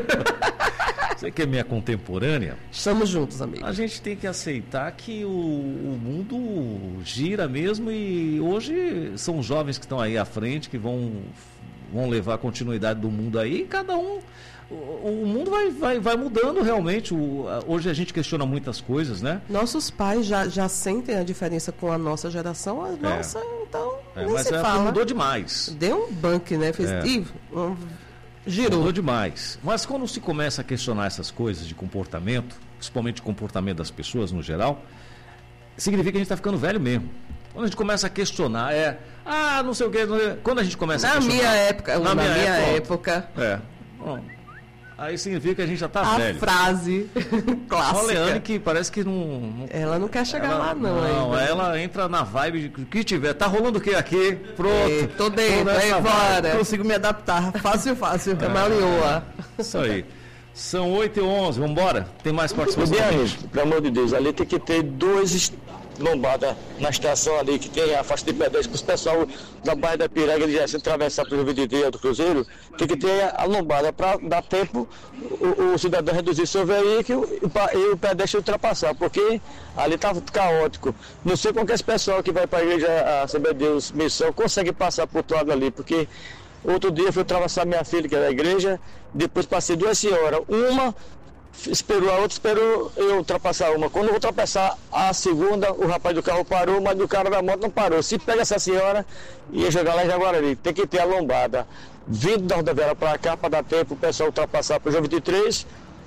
Você que é minha contemporânea. Estamos juntos, amigo. A gente tem que aceitar que o, o mundo gira mesmo e hoje são os jovens que estão aí à frente que vão, vão levar a continuidade do mundo aí. E cada um, o, o mundo vai, vai, vai mudando realmente. O, hoje a gente questiona muitas coisas, né? Nossos pais já, já sentem a diferença com a nossa geração. A nossa, é. então, é, nem mas se é, fala. Mudou demais. Deu um banque, né? Fez, é. Ih, um, girou. Mudou demais. Mas quando se começa a questionar essas coisas de comportamento, principalmente o comportamento das pessoas no geral, significa que a gente está ficando velho mesmo. Quando a gente começa a questionar, é... Ah, não sei o quê... Quando a gente começa na a questionar... Minha época, na, na minha, minha época... época é. Bom, aí significa que a gente já está velho. A frase clássica. A Leane que parece que não, não... Ela não quer chegar ela, lá, não. Não, ainda. Ela entra na vibe de que tiver. Tá rolando o que aqui? Pronto. É, tô dentro, vai embora. Consigo me adaptar. Fácil, fácil. Camaleoa. É. Isso aí. São oito e onze, vamos embora? Tem mais participação? Pelo amor de Deus, ali tem que ter dois lombadas na estação ali, que tem a faixa de pedestre, para os pessoal da Baía da Piranga, eles já se atravessar para o vinte e três do Cruzeiro, tem que ter a lombada para dar tempo o, o cidadão reduzir seu veículo e, e o pedestre ultrapassar, porque ali está caótico. Não sei como que esse pessoal que vai para a igreja, a Assembleia de Deus Missão, consegue passar por todo lado ali, porque outro dia eu fui atravessar minha filha, que era da igreja, depois passei duas senhoras, uma esperou, a outra esperou eu ultrapassar uma. Quando eu ultrapassar a segunda, o rapaz do carro parou, mas o cara da moto não parou. Se pega essa senhora, ia jogar lá em Jaguarari. Tem que ter a lombada vindo da rodoviária para cá, para dar tempo o pessoal ultrapassar para o João vinte e três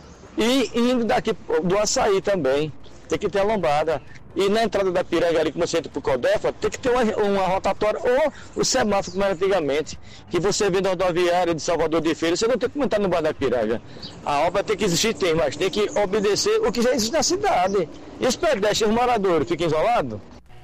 e indo daqui do Açaí também. Tem que ter a lombada. E na entrada da Piranga ali, como você entra pro Codefa, tem que ter uma, uma rotatória ou o semáforo, como era antigamente, que você vê da rodoviária de Salvador de Feira, você não tem como entrar no bar da Piranga. A obra tem que existir, tem, mas tem que obedecer o que já existe na cidade. E os pedestres, os moradores, ficam isolados?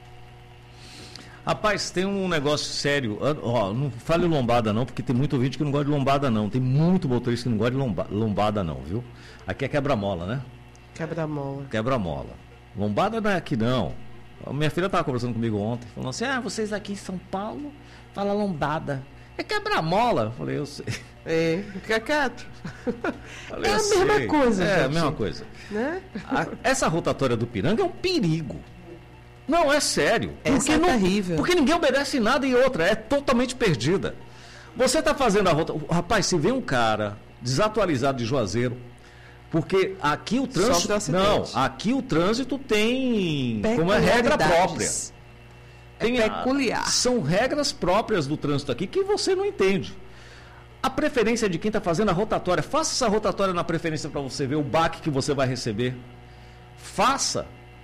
Rapaz, tem um negócio sério, ó, não fale lombada não, porque tem muito ouvinte que não gosta de lombada não, tem muito motorista que não gosta de lomba, lombada não, viu? Aqui é quebra-mola, né? Quebra-mola. Quebra-mola. Lombada não é aqui não. A minha filha estava conversando comigo ontem, falando assim, ah, vocês aqui em São Paulo falam lombada. É quebra-mola. Eu falei, eu sei. É, fica quieto. Falei, é a mesma sei. coisa, É gente. a mesma coisa. Né? A, essa rotatória do Piranga é um perigo. Não, é sério. Essa porque é não, terrível. Porque ninguém obedece nada e outra, é totalmente perdida. Você está fazendo a rota... Rapaz, se vem um cara desatualizado de Juazeiro, porque aqui o trânsito... Não, aqui o trânsito tem... Como é regra própria. Tem, é peculiar. A, são regras próprias do trânsito aqui que você não entende. A preferência de quem está fazendo a rotatória. Faça essa rotatória na preferência para você ver o baque que você vai receber. Faça.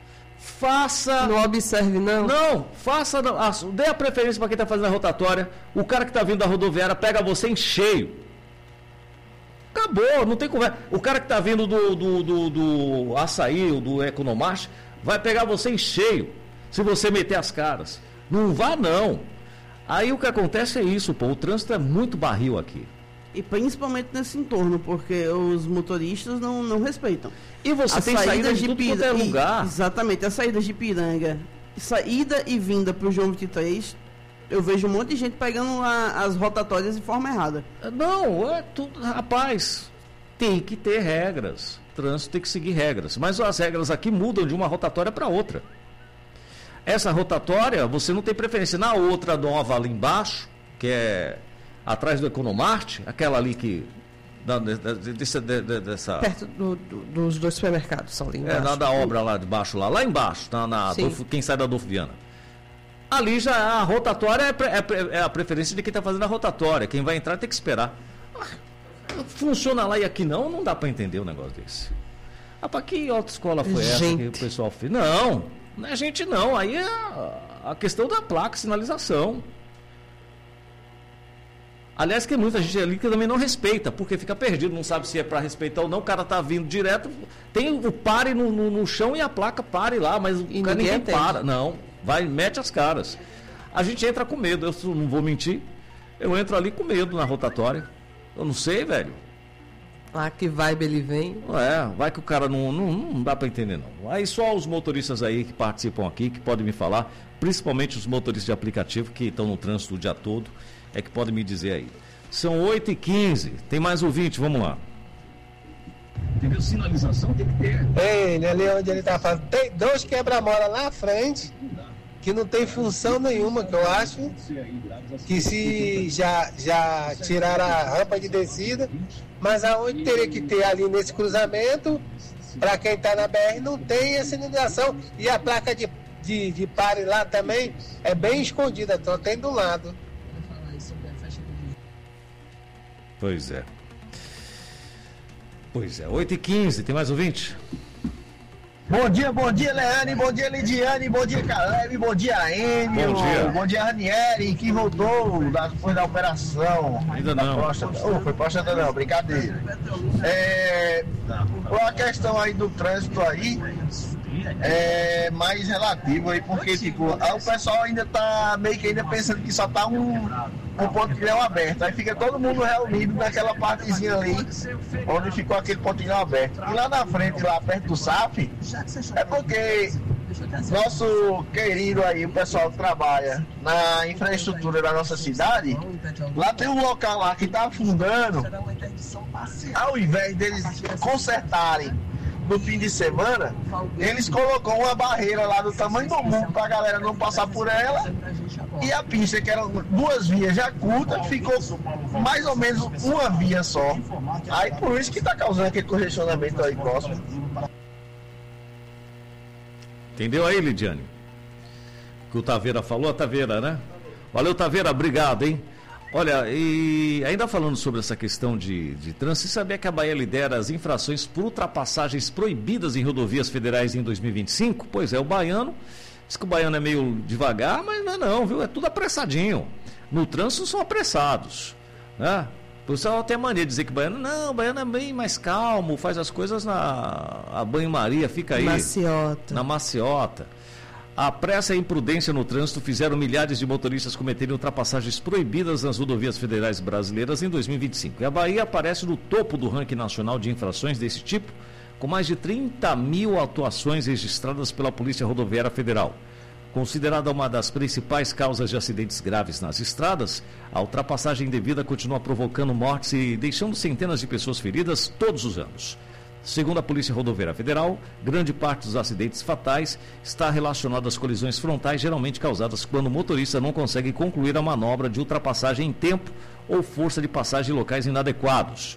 Faça... Não observe, não? Não, faça... Dê a preferência para quem está fazendo a rotatória. O cara que está vindo da rodoviária pega você em cheio. Acabou, não tem conversa. O cara que está vindo do, do, do, do Açaí ou do Economart vai pegar você em cheio, se você meter as caras. Não vá, não. Aí o que acontece é isso, pô. O trânsito é muito barril aqui. E principalmente nesse entorno, porque os motoristas não, não respeitam. E você as tem saídas de tudo Pira... quanto é lugar. E, exatamente, as saídas de Piranga, saída e vinda para o João vinte e três, eu vejo um monte de gente pegando a, as rotatórias de forma errada. Não, é tudo, rapaz, tem que ter regras. O trânsito tem que seguir regras. Mas as regras aqui mudam de uma rotatória para outra. Essa rotatória, você não tem preferência. Na outra nova ali embaixo, que é atrás do Economart, aquela ali que... Da, dessa, dessa... Perto do, do, dos dois supermercados, são ali embaixo. É, na da obra lá de baixo, lá, lá embaixo, na, na Adolfo, quem sai da Adolfo Viana. Ali já a rotatória é, é, é a preferência de quem está fazendo a rotatória. Quem vai entrar tem que esperar. Funciona lá e aqui não, não dá para entender um negócio desse. Ah, para que autoescola foi gente. essa que o pessoal fez? Não, não é gente não, aí é a, a questão da placa, sinalização. Aliás, que muita gente ali que também não respeita, porque fica perdido, não sabe se é para respeitar ou não, o cara tá vindo direto, tem o pare no, no, no chão e a placa pare lá, mas o cara ninguém para, não, vai, mete as caras. A gente entra com medo, eu não vou mentir, eu entro ali com medo na rotatória, eu não sei, velho. Ah, que vibe ele vem. É, vai que o cara não, não, não dá para entender não. Aí só os motoristas aí que participam aqui, que podem me falar, principalmente os motoristas de aplicativo que estão no trânsito o dia todo, é que pode me dizer aí. São oito e quinze, tem mais ouvinte, vamos lá. Entendeu? Sinalização tem que ter. Ei, ali onde ele tá falando, tem dois quebra-mola lá à frente, que não tem função nenhuma, que eu acho, que se já, já tiraram a rampa de descida, mas aonde teria que ter ali nesse cruzamento, para quem tá na B R, não tem a sinalização, e a placa de, de, de pare lá também é bem escondida, só tem do lado. Pois é. Pois é, oito e quinze, tem mais ouvinte? Bom dia, bom dia, Leane, bom dia, Lidiane, bom dia, Caleb, bom dia, Enio, bom dia, bom dia, Ranieri, que voltou depois da operação. Ainda não. Próstata. Oh, foi próstata não, brincadeira. É, a questão aí do trânsito aí é mais relativo aí, porque tipo, o pessoal ainda tá meio que ainda pensando que só tá um, um pontilhão aberto, aí fica todo mundo reunido naquela partezinha ali, onde ficou aquele pontilhão aberto. E lá na frente, lá perto do S A F, é porque nosso querido aí, o pessoal que trabalha na infraestrutura da nossa cidade, lá tem um local lá que tá afundando, ao invés deles consertarem no fim de semana, eles colocou uma barreira lá do tamanho do mundo pra galera não passar por ela, e a pista, que eram duas vias já curtas, ficou mais ou menos uma via só. Aí por isso que tá causando aquele congestionamento aí próximo. Entendeu aí, Lidiane? O que o Taveira falou, a Taveira, né? Valeu, Taveira, obrigado, hein? Olha, e ainda falando sobre essa questão de, de trânsito, você sabia que a Bahia lidera as infrações por ultrapassagens proibidas em rodovias federais em dois mil e vinte e cinco? Pois é, o baiano, diz que o baiano é meio devagar, mas não é não, viu? É tudo apressadinho. No trânsito são apressados, né? O pessoal tem a mania de dizer que o baiano, não, o baiano é bem mais calmo, faz as coisas na a banho-maria, fica aí. Maciota. Na maciota. A pressa e a imprudência no trânsito fizeram milhares de motoristas cometerem ultrapassagens proibidas nas rodovias federais brasileiras em dois mil e vinte e cinco. E a Bahia aparece no topo do ranking nacional de infrações desse tipo, com mais de trinta mil atuações registradas pela Polícia Rodoviária Federal. Considerada uma das principais causas de acidentes graves nas estradas, a ultrapassagem indevida continua provocando mortes e deixando centenas de pessoas feridas todos os anos. Segundo a Polícia Rodoviária Federal, grande parte dos acidentes fatais está relacionada às colisões frontais, geralmente causadas quando o motorista não consegue concluir a manobra de ultrapassagem em tempo ou força de passagem em locais inadequados.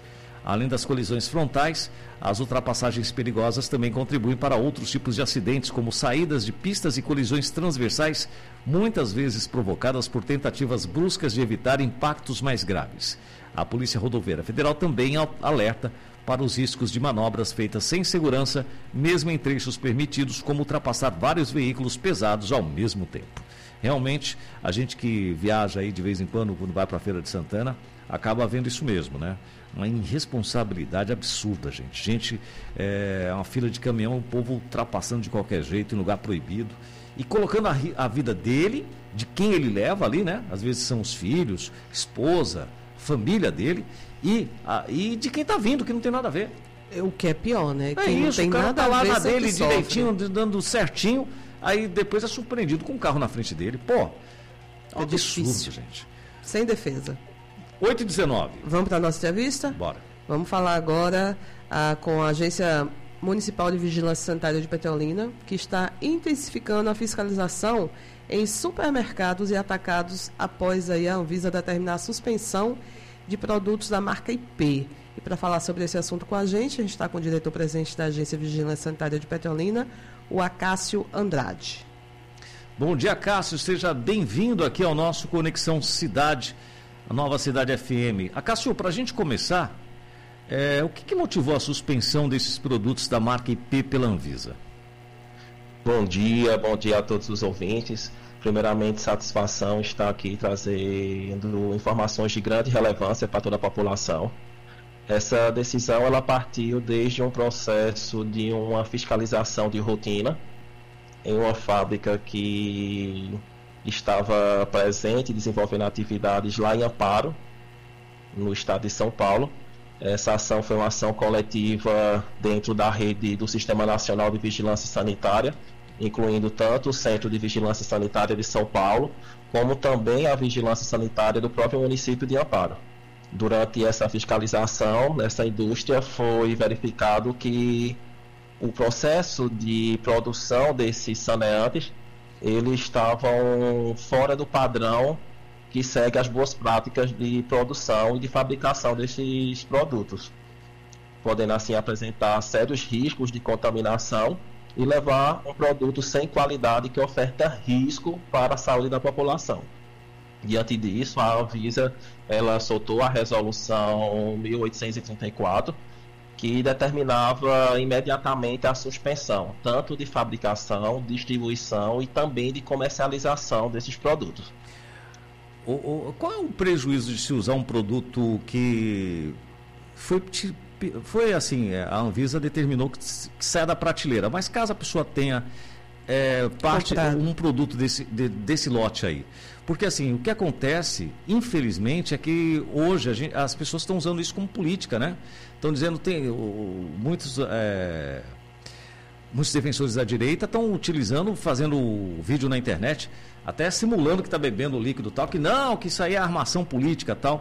Além das colisões frontais, as ultrapassagens perigosas também contribuem para outros tipos de acidentes, como saídas de pistas e colisões transversais, muitas vezes provocadas por tentativas bruscas de evitar impactos mais graves. A Polícia Rodoviária Federal também alerta para os riscos de manobras feitas sem segurança, mesmo em trechos permitidos, como ultrapassar vários veículos pesados ao mesmo tempo. Realmente, a gente que viaja aí de vez em quando, quando vai para a Feira de Santana, acaba vendo isso mesmo, né? Uma irresponsabilidade absurda, gente. Gente, é uma fila de caminhão, o povo ultrapassando de qualquer jeito, em lugar proibido, e colocando a, a vida dele, de quem ele leva ali, né? Às vezes são os filhos, esposa, família dele, e, a, e de quem está vindo, que não tem nada a ver. É o que é pior, né? É Quem isso, não tem o cara nada tá lá a ver, na sempre dele, sofre. direitinho, dando certinho, aí depois é surpreendido com um carro na frente dele. Pô, é um absurdo, difícil. gente. Sem defesa. oito e dezenove. Vamos para a nossa entrevista? Bora. Vamos falar agora ah, com a Agência Municipal de Vigilância Sanitária de Petrolina, que está intensificando a fiscalização em supermercados e atacados após aí a Anvisa determinar a suspensão de produtos da marca I P. E para falar sobre esse assunto com a gente, a gente está com o diretor-presidente da Agência Vigilância Sanitária de Petrolina, o Acácio Andrade. Bom dia, Acácio. Seja bem-vindo aqui ao nosso Conexão Cidade, a Nova Cidade F M. Acácio, para a gente começar, é, o que, que motivou a suspensão desses produtos da marca I P pela Anvisa? Bom dia, bom dia a todos os ouvintes. Primeiramente, satisfação estar aqui trazendo informações de grande relevância para toda a população. Essa decisão ela partiu desde um processo de uma fiscalização de rotina em uma fábrica que estava presente desenvolvendo atividades lá em Amparo, no estado de São Paulo. Essa ação foi uma ação coletiva dentro da rede do Sistema Nacional de Vigilância Sanitária, incluindo tanto o Centro de Vigilância Sanitária de São Paulo, como também a Vigilância Sanitária do próprio município de Amparo. Durante essa fiscalização, nessa indústria, foi verificado que o processo de produção desses saneantes, eles estavam fora do padrão que segue as boas práticas de produção e de fabricação desses produtos, podendo assim apresentar sérios riscos de contaminação e levar um produto sem qualidade que oferta risco para a saúde da população. Diante disso, a Anvisa ela soltou a resolução mil oitocentos e trinta e quatro, que determinava imediatamente a suspensão, tanto de fabricação, distribuição e também de comercialização desses produtos. O, o, qual é o prejuízo de se usar um produto que foi, foi assim, a Anvisa determinou que, que saia da prateleira, mas caso a pessoa tenha é, parte, um produto desse, de, desse lote aí? Porque assim, o que acontece, infelizmente, é que hoje a gente, as pessoas estão usando isso como política, né? Estão dizendo, tem o, muitos, é, muitos defensores da direita estão utilizando, fazendo vídeo na internet, até simulando que está bebendo líquido tal, que não, que isso aí é armação política tal.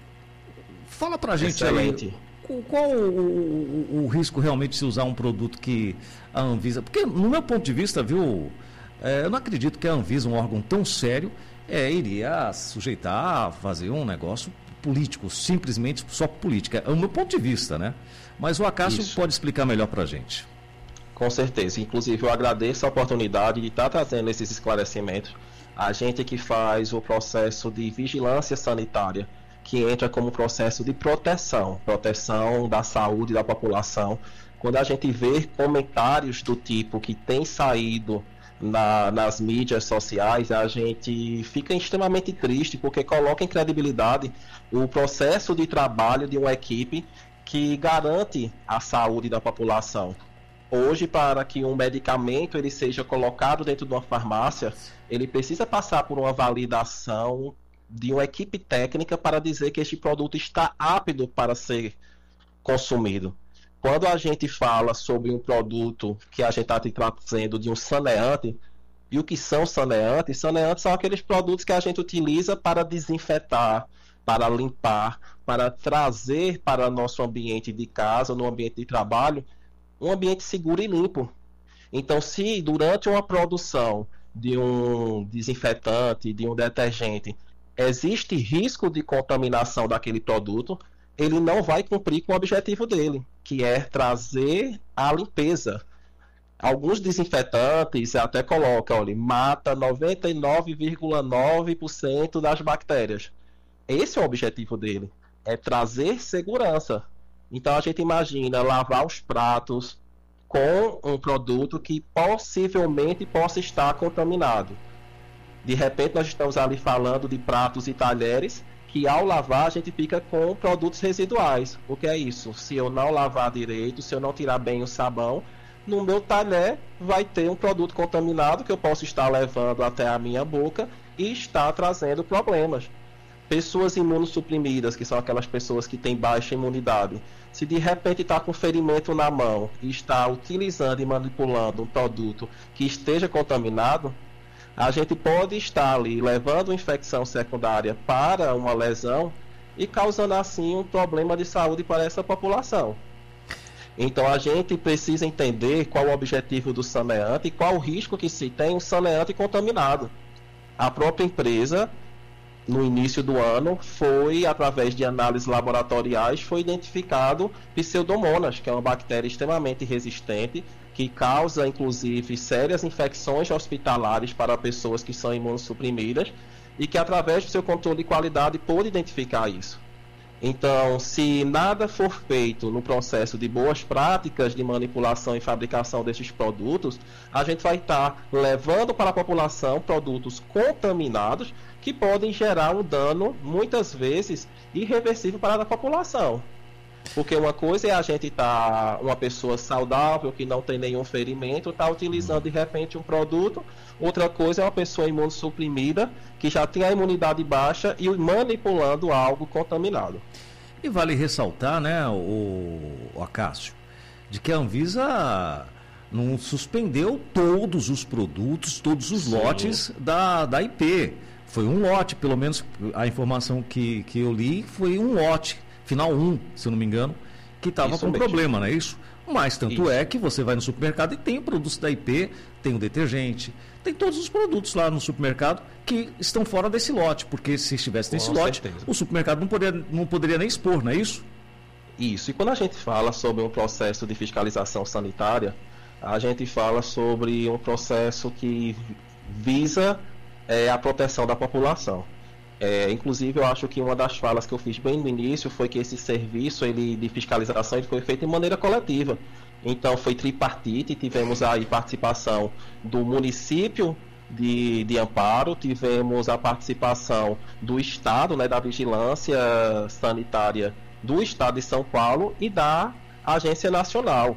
Fala pra gente aí, qual o, o, o risco realmente de se usar um produto que a Anvisa... Porque, no meu ponto de vista, viu, é, eu não acredito que a Anvisa, um órgão tão sério, é, iria sujeitar a fazer um negócio político, simplesmente só política. É o meu ponto de vista, né? Mas o Acácio Isso. pode explicar melhor pra gente. Com certeza. Inclusive, eu agradeço a oportunidade de estar trazendo esses esclarecimentos. A gente que faz o processo de vigilância sanitária, que entra como processo de proteção, proteção da saúde da população. Quando a gente vê comentários do tipo que tem saído na, nas mídias sociais, a gente fica extremamente triste, porque coloca em credibilidade o processo de trabalho de uma equipe que garante a saúde da população. Hoje, para que um medicamento ele seja colocado dentro de uma farmácia, ele precisa passar por uma validação de uma equipe técnica para dizer que este produto está apto para ser consumido. Quando a gente fala sobre um produto que a gente está trazendo de um saneante, e o que são saneantes? Saneantes são aqueles produtos que a gente utiliza para desinfetar, para limpar, para trazer para nosso ambiente de casa, no ambiente de trabalho, um ambiente seguro e limpo. Então, se durante uma produção de um desinfetante, de um detergente, existe risco de contaminação daquele produto, ele não vai cumprir com o objetivo dele, que é trazer a limpeza. Alguns desinfetantes até colocam, olha, mata noventa e nove vírgula nove por cento das bactérias. Esse é o objetivo dele, é trazer segurança. Então a gente imagina lavar os pratos com um produto que possivelmente possa estar contaminado. De repente nós estamos ali falando de pratos e talheres que ao lavar a gente fica com produtos residuais. O que é isso? Se eu não lavar direito, se eu não tirar bem o sabão, no meu talher vai ter um produto contaminado que eu posso estar levando até a minha boca e está trazendo problemas. Pessoas imunossuprimidas, que são aquelas pessoas que têm baixa imunidade, se de repente está com ferimento na mão e está utilizando e manipulando um produto que esteja contaminado, a gente pode estar ali levando infecção secundária para uma lesão e causando assim um problema de saúde para essa população. Então a gente precisa entender qual o objetivo do saneante e qual o risco que se tem um saneante contaminado. A própria empresa, no início do ano, foi, através de análises laboratoriais, foi identificado Pseudomonas, que é uma bactéria extremamente resistente, que causa, inclusive, sérias infecções hospitalares para pessoas que são imunossuprimidas, e que, através do seu controle de qualidade, pôde identificar isso. Então, se nada for feito no processo de boas práticas de manipulação e fabricação desses produtos, a gente vai estar levando para a população produtos contaminados que podem gerar um dano, muitas vezes, irreversível para a população. Porque uma coisa é a gente estar, tá, uma pessoa saudável, que não tem nenhum ferimento, está utilizando de repente um produto. Outra coisa é uma pessoa imunossuprimida, que já tem a imunidade baixa e manipulando algo contaminado. E vale ressaltar, né, o, o Acácio, de que a Anvisa não suspendeu todos os produtos, todos os Sim. lotes da, da I P. Foi um lote, pelo menos a informação que, que eu li, foi um lote, final um, se eu não me engano, que estava com mesmo. problema, não é isso? Mas tanto isso. é que você vai no supermercado e tem produtos da I P, tem o detergente, tem todos os produtos lá no supermercado que estão fora desse lote, porque se estivesse nesse lote, certeza. o supermercado não poderia, não poderia nem expor, não é isso? Isso, e quando a gente fala sobre um processo de fiscalização sanitária, a gente fala sobre um processo que visa é, a proteção da população. É, inclusive, eu acho que uma das falas que eu fiz bem no início foi que esse serviço ele, de fiscalização ele foi feito de maneira coletiva. Então, foi tripartite, tivemos aí participação do município de, de Amparo, tivemos a participação do Estado, né, da Vigilância Sanitária do Estado de São Paulo e da Agência Nacional.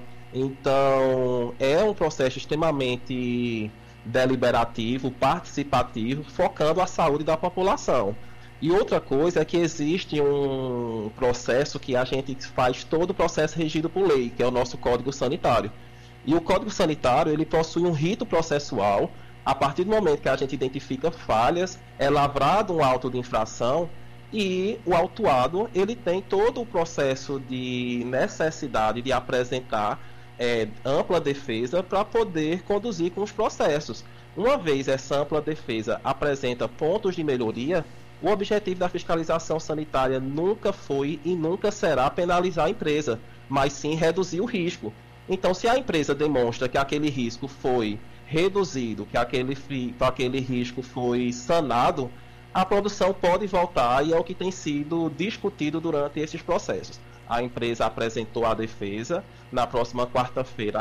Então, é um processo extremamente deliberativo, participativo, focando a saúde da população. E outra coisa é que existe um processo que a gente faz todo o processo regido por lei, que é o nosso Código Sanitário. E o Código Sanitário, ele possui um rito processual. A partir do momento que a gente identifica falhas, é lavrado um auto de infração e o autuado, ele tem todo o processo de necessidade de apresentar É, ampla defesa para poder conduzir com os processos. Uma vez essa ampla defesa apresenta pontos de melhoria, o objetivo da fiscalização sanitária nunca foi e nunca será penalizar a empresa, mas sim reduzir o risco. Então, se a empresa demonstra que aquele risco foi reduzido, que aquele, aquele risco foi sanado, a produção pode voltar e é o que tem sido discutido durante esses processos. A empresa apresentou a defesa. Na próxima quarta-feira,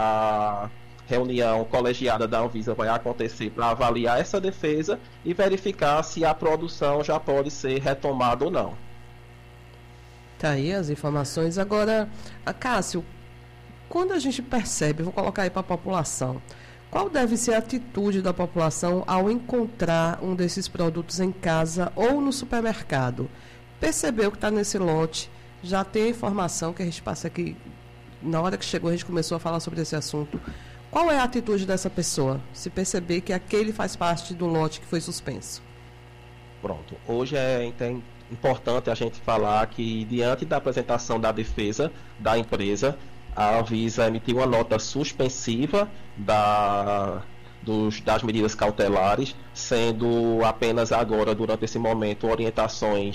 a reunião colegiada da Anvisa vai acontecer para avaliar essa defesa e verificar se a produção já pode ser retomada ou não. Tá aí as informações. Agora, Cássio, quando a gente percebe, vou colocar aí para a população, qual deve ser a atitude da população ao encontrar um desses produtos em casa ou no supermercado? Percebeu que está nesse lote, já tem a informação que a gente passa aqui, na hora que chegou a gente começou a falar sobre esse assunto. Qual é a atitude dessa pessoa, se perceber que aquele faz parte do lote que foi suspenso? Pronto, hoje é importante a gente falar que, diante da apresentação da defesa da empresa, a Anvisa emitiu uma nota suspensiva da, dos, das medidas cautelares, sendo apenas agora, durante esse momento, orientações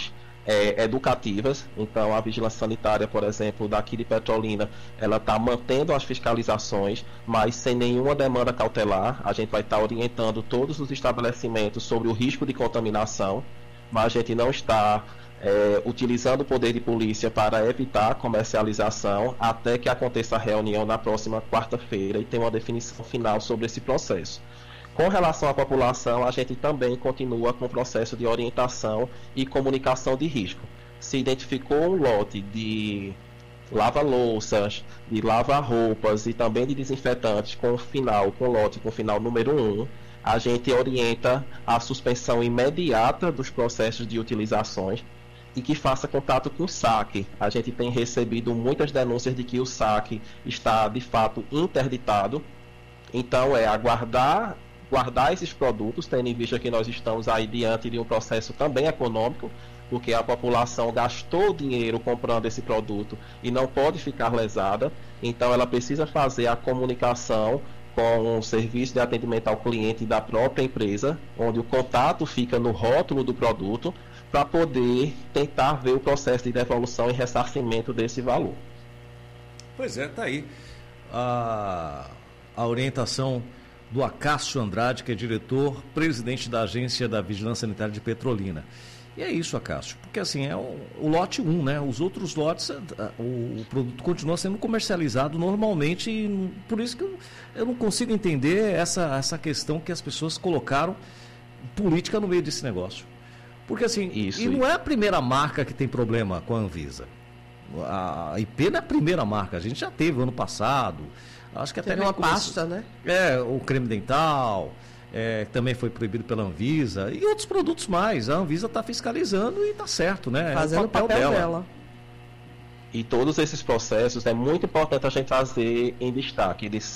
é, educativas. Então, a vigilância sanitária, por exemplo, daqui de Petrolina, ela está mantendo as fiscalizações, mas sem nenhuma demanda cautelar. A gente vai estar tá orientando todos os estabelecimentos sobre o risco de contaminação, mas a gente não está é, utilizando o poder de polícia para evitar a comercialização até que aconteça a reunião na próxima quarta-feira e tenha uma definição final sobre esse processo. Com relação à população, a gente também continua com o processo de orientação e comunicação de risco. Se identificou um lote de lava-louças, de lava-roupas e também de desinfetantes com final, com lote com final número um, a gente orienta a suspensão imediata dos processos de utilizações e que faça contato com o saque. A gente tem recebido muitas denúncias de que o saque está, de fato, interditado. Então, é aguardar guardar esses produtos, tendo em vista que nós estamos aí diante de um processo também econômico, porque a população gastou dinheiro comprando esse produto e não pode ficar lesada. Então, ela precisa fazer a comunicação com o serviço de atendimento ao cliente da própria empresa, onde o contato fica no rótulo do produto, para poder tentar ver o processo de devolução e ressarcimento desse valor. Pois é, tá aí a, a orientação do Acácio Andrade, que é diretor, presidente da Agência da Vigilância Sanitária de Petrolina. E é isso, Acácio, porque assim, é o, o lote um, né? Os outros lotes, o, o produto continua sendo comercializado normalmente, e por isso que eu, eu não consigo entender essa, essa questão que as pessoas colocaram política no meio desse negócio. Porque assim, isso, e não é a primeira marca que tem problema com a Anvisa. A I P não é a primeira marca, a gente já teve ano passado. Acho que até uma pasta, né? É, o creme dental, é, também foi proibido pela Anvisa, e outros produtos mais. A Anvisa está fiscalizando e está certo, né? Fazendo é o papel, papel dela. dela. E todos esses processos, é muito importante a gente trazer em destaque, eles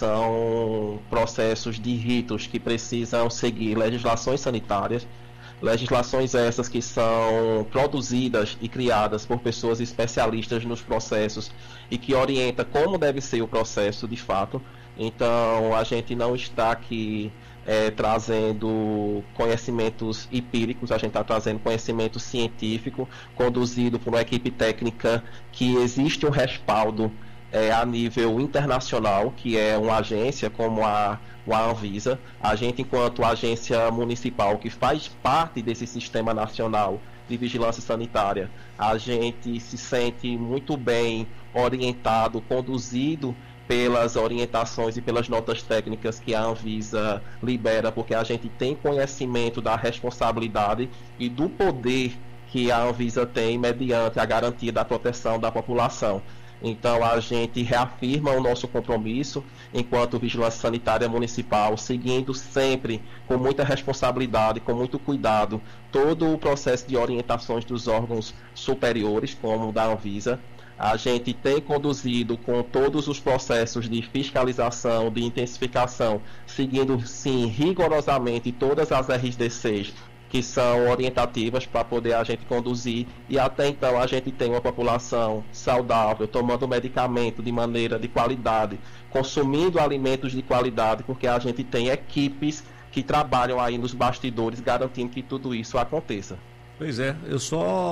são processos de ritos que precisam seguir legislações sanitárias, legislações essas que são produzidas e criadas por pessoas especialistas nos processos e que orienta como deve ser o processo de fato. Então, a gente não está aqui é, trazendo conhecimentos empíricos, a gente está trazendo conhecimento científico conduzido por uma equipe técnica que existe um respaldo é, a nível internacional, que é uma agência como a a Anvisa. A gente, enquanto agência municipal que faz parte desse sistema nacional de vigilância sanitária, a gente se sente muito bem orientado, conduzido pelas orientações e pelas notas técnicas que a Anvisa libera, porque a gente tem conhecimento da responsabilidade e do poder que a Anvisa tem mediante a garantia da proteção da população. Então, a gente reafirma o nosso compromisso enquanto vigilância sanitária municipal, seguindo sempre com muita responsabilidade, com muito cuidado, todo o processo de orientações dos órgãos superiores, como o da Anvisa. A gente tem conduzido com todos os processos de fiscalização, de intensificação, seguindo, sim, rigorosamente todas as R D Cs, que são orientativas para poder a gente conduzir, e até então a gente tem uma população saudável, tomando medicamento de maneira de qualidade, consumindo alimentos de qualidade, porque a gente tem equipes que trabalham aí nos bastidores garantindo que tudo isso aconteça. Pois é, eu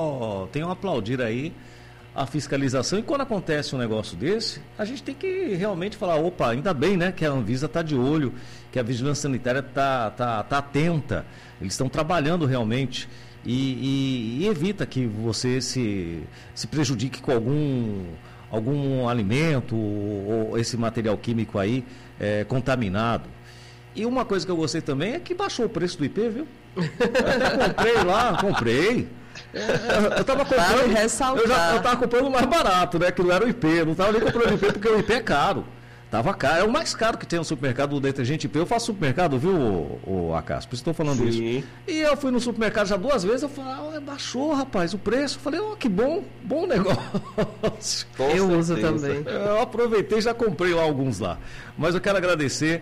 só tenho a aplaudir aí a fiscalização, e quando acontece um negócio desse, a gente tem que realmente falar, opa, ainda bem, né, que a Anvisa está de olho, que a vigilância sanitária está tá, tá atenta, eles estão trabalhando realmente e, e, e evita que você se, se prejudique com algum, algum alimento ou, ou esse material químico aí é, contaminado. E uma coisa que eu gostei também é que baixou o preço do I P, viu? Eu até comprei lá, comprei. É, eu estava comprando, vale eu já, eu tava comprando mais barato, né? Que não era o I P, eu não estava nem comprando o I P porque o I P é caro. Tava caro, é o mais caro que tem no supermercado, o detergente I P. Eu faço supermercado, viu, o, o Acácio? Por isso estou falando Sim. isso. E eu fui no supermercado já duas vezes, eu falei, ah, baixou, rapaz, o preço. Eu falei, ó, oh, que bom, bom negócio. Com eu certeza. uso também. Eu aproveitei e já comprei lá alguns lá. Mas eu quero agradecer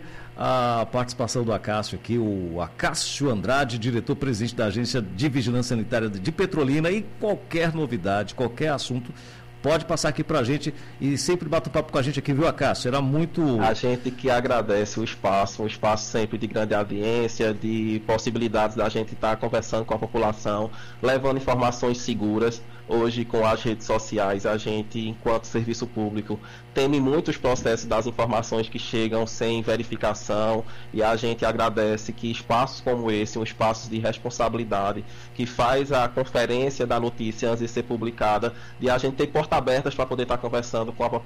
a participação do Acácio aqui, o Acácio Andrade, diretor-presidente da Agência de Vigilância Sanitária de Petrolina, e qualquer novidade, qualquer assunto, pode passar aqui para a gente e sempre bata um papo com a gente aqui, viu, Acácio? Será muito... A gente que agradece o espaço, um espaço sempre de grande audiência, de possibilidades da gente estar conversando com a população, levando informações seguras. Hoje, com as redes sociais, a gente, enquanto serviço público, teme muitos processos das informações que chegam sem verificação, e a gente agradece que espaços como esse, um espaço de responsabilidade, que faz a conferência da notícia antes de ser publicada, de a gente ter portas abertas para poder estar conversando com a população.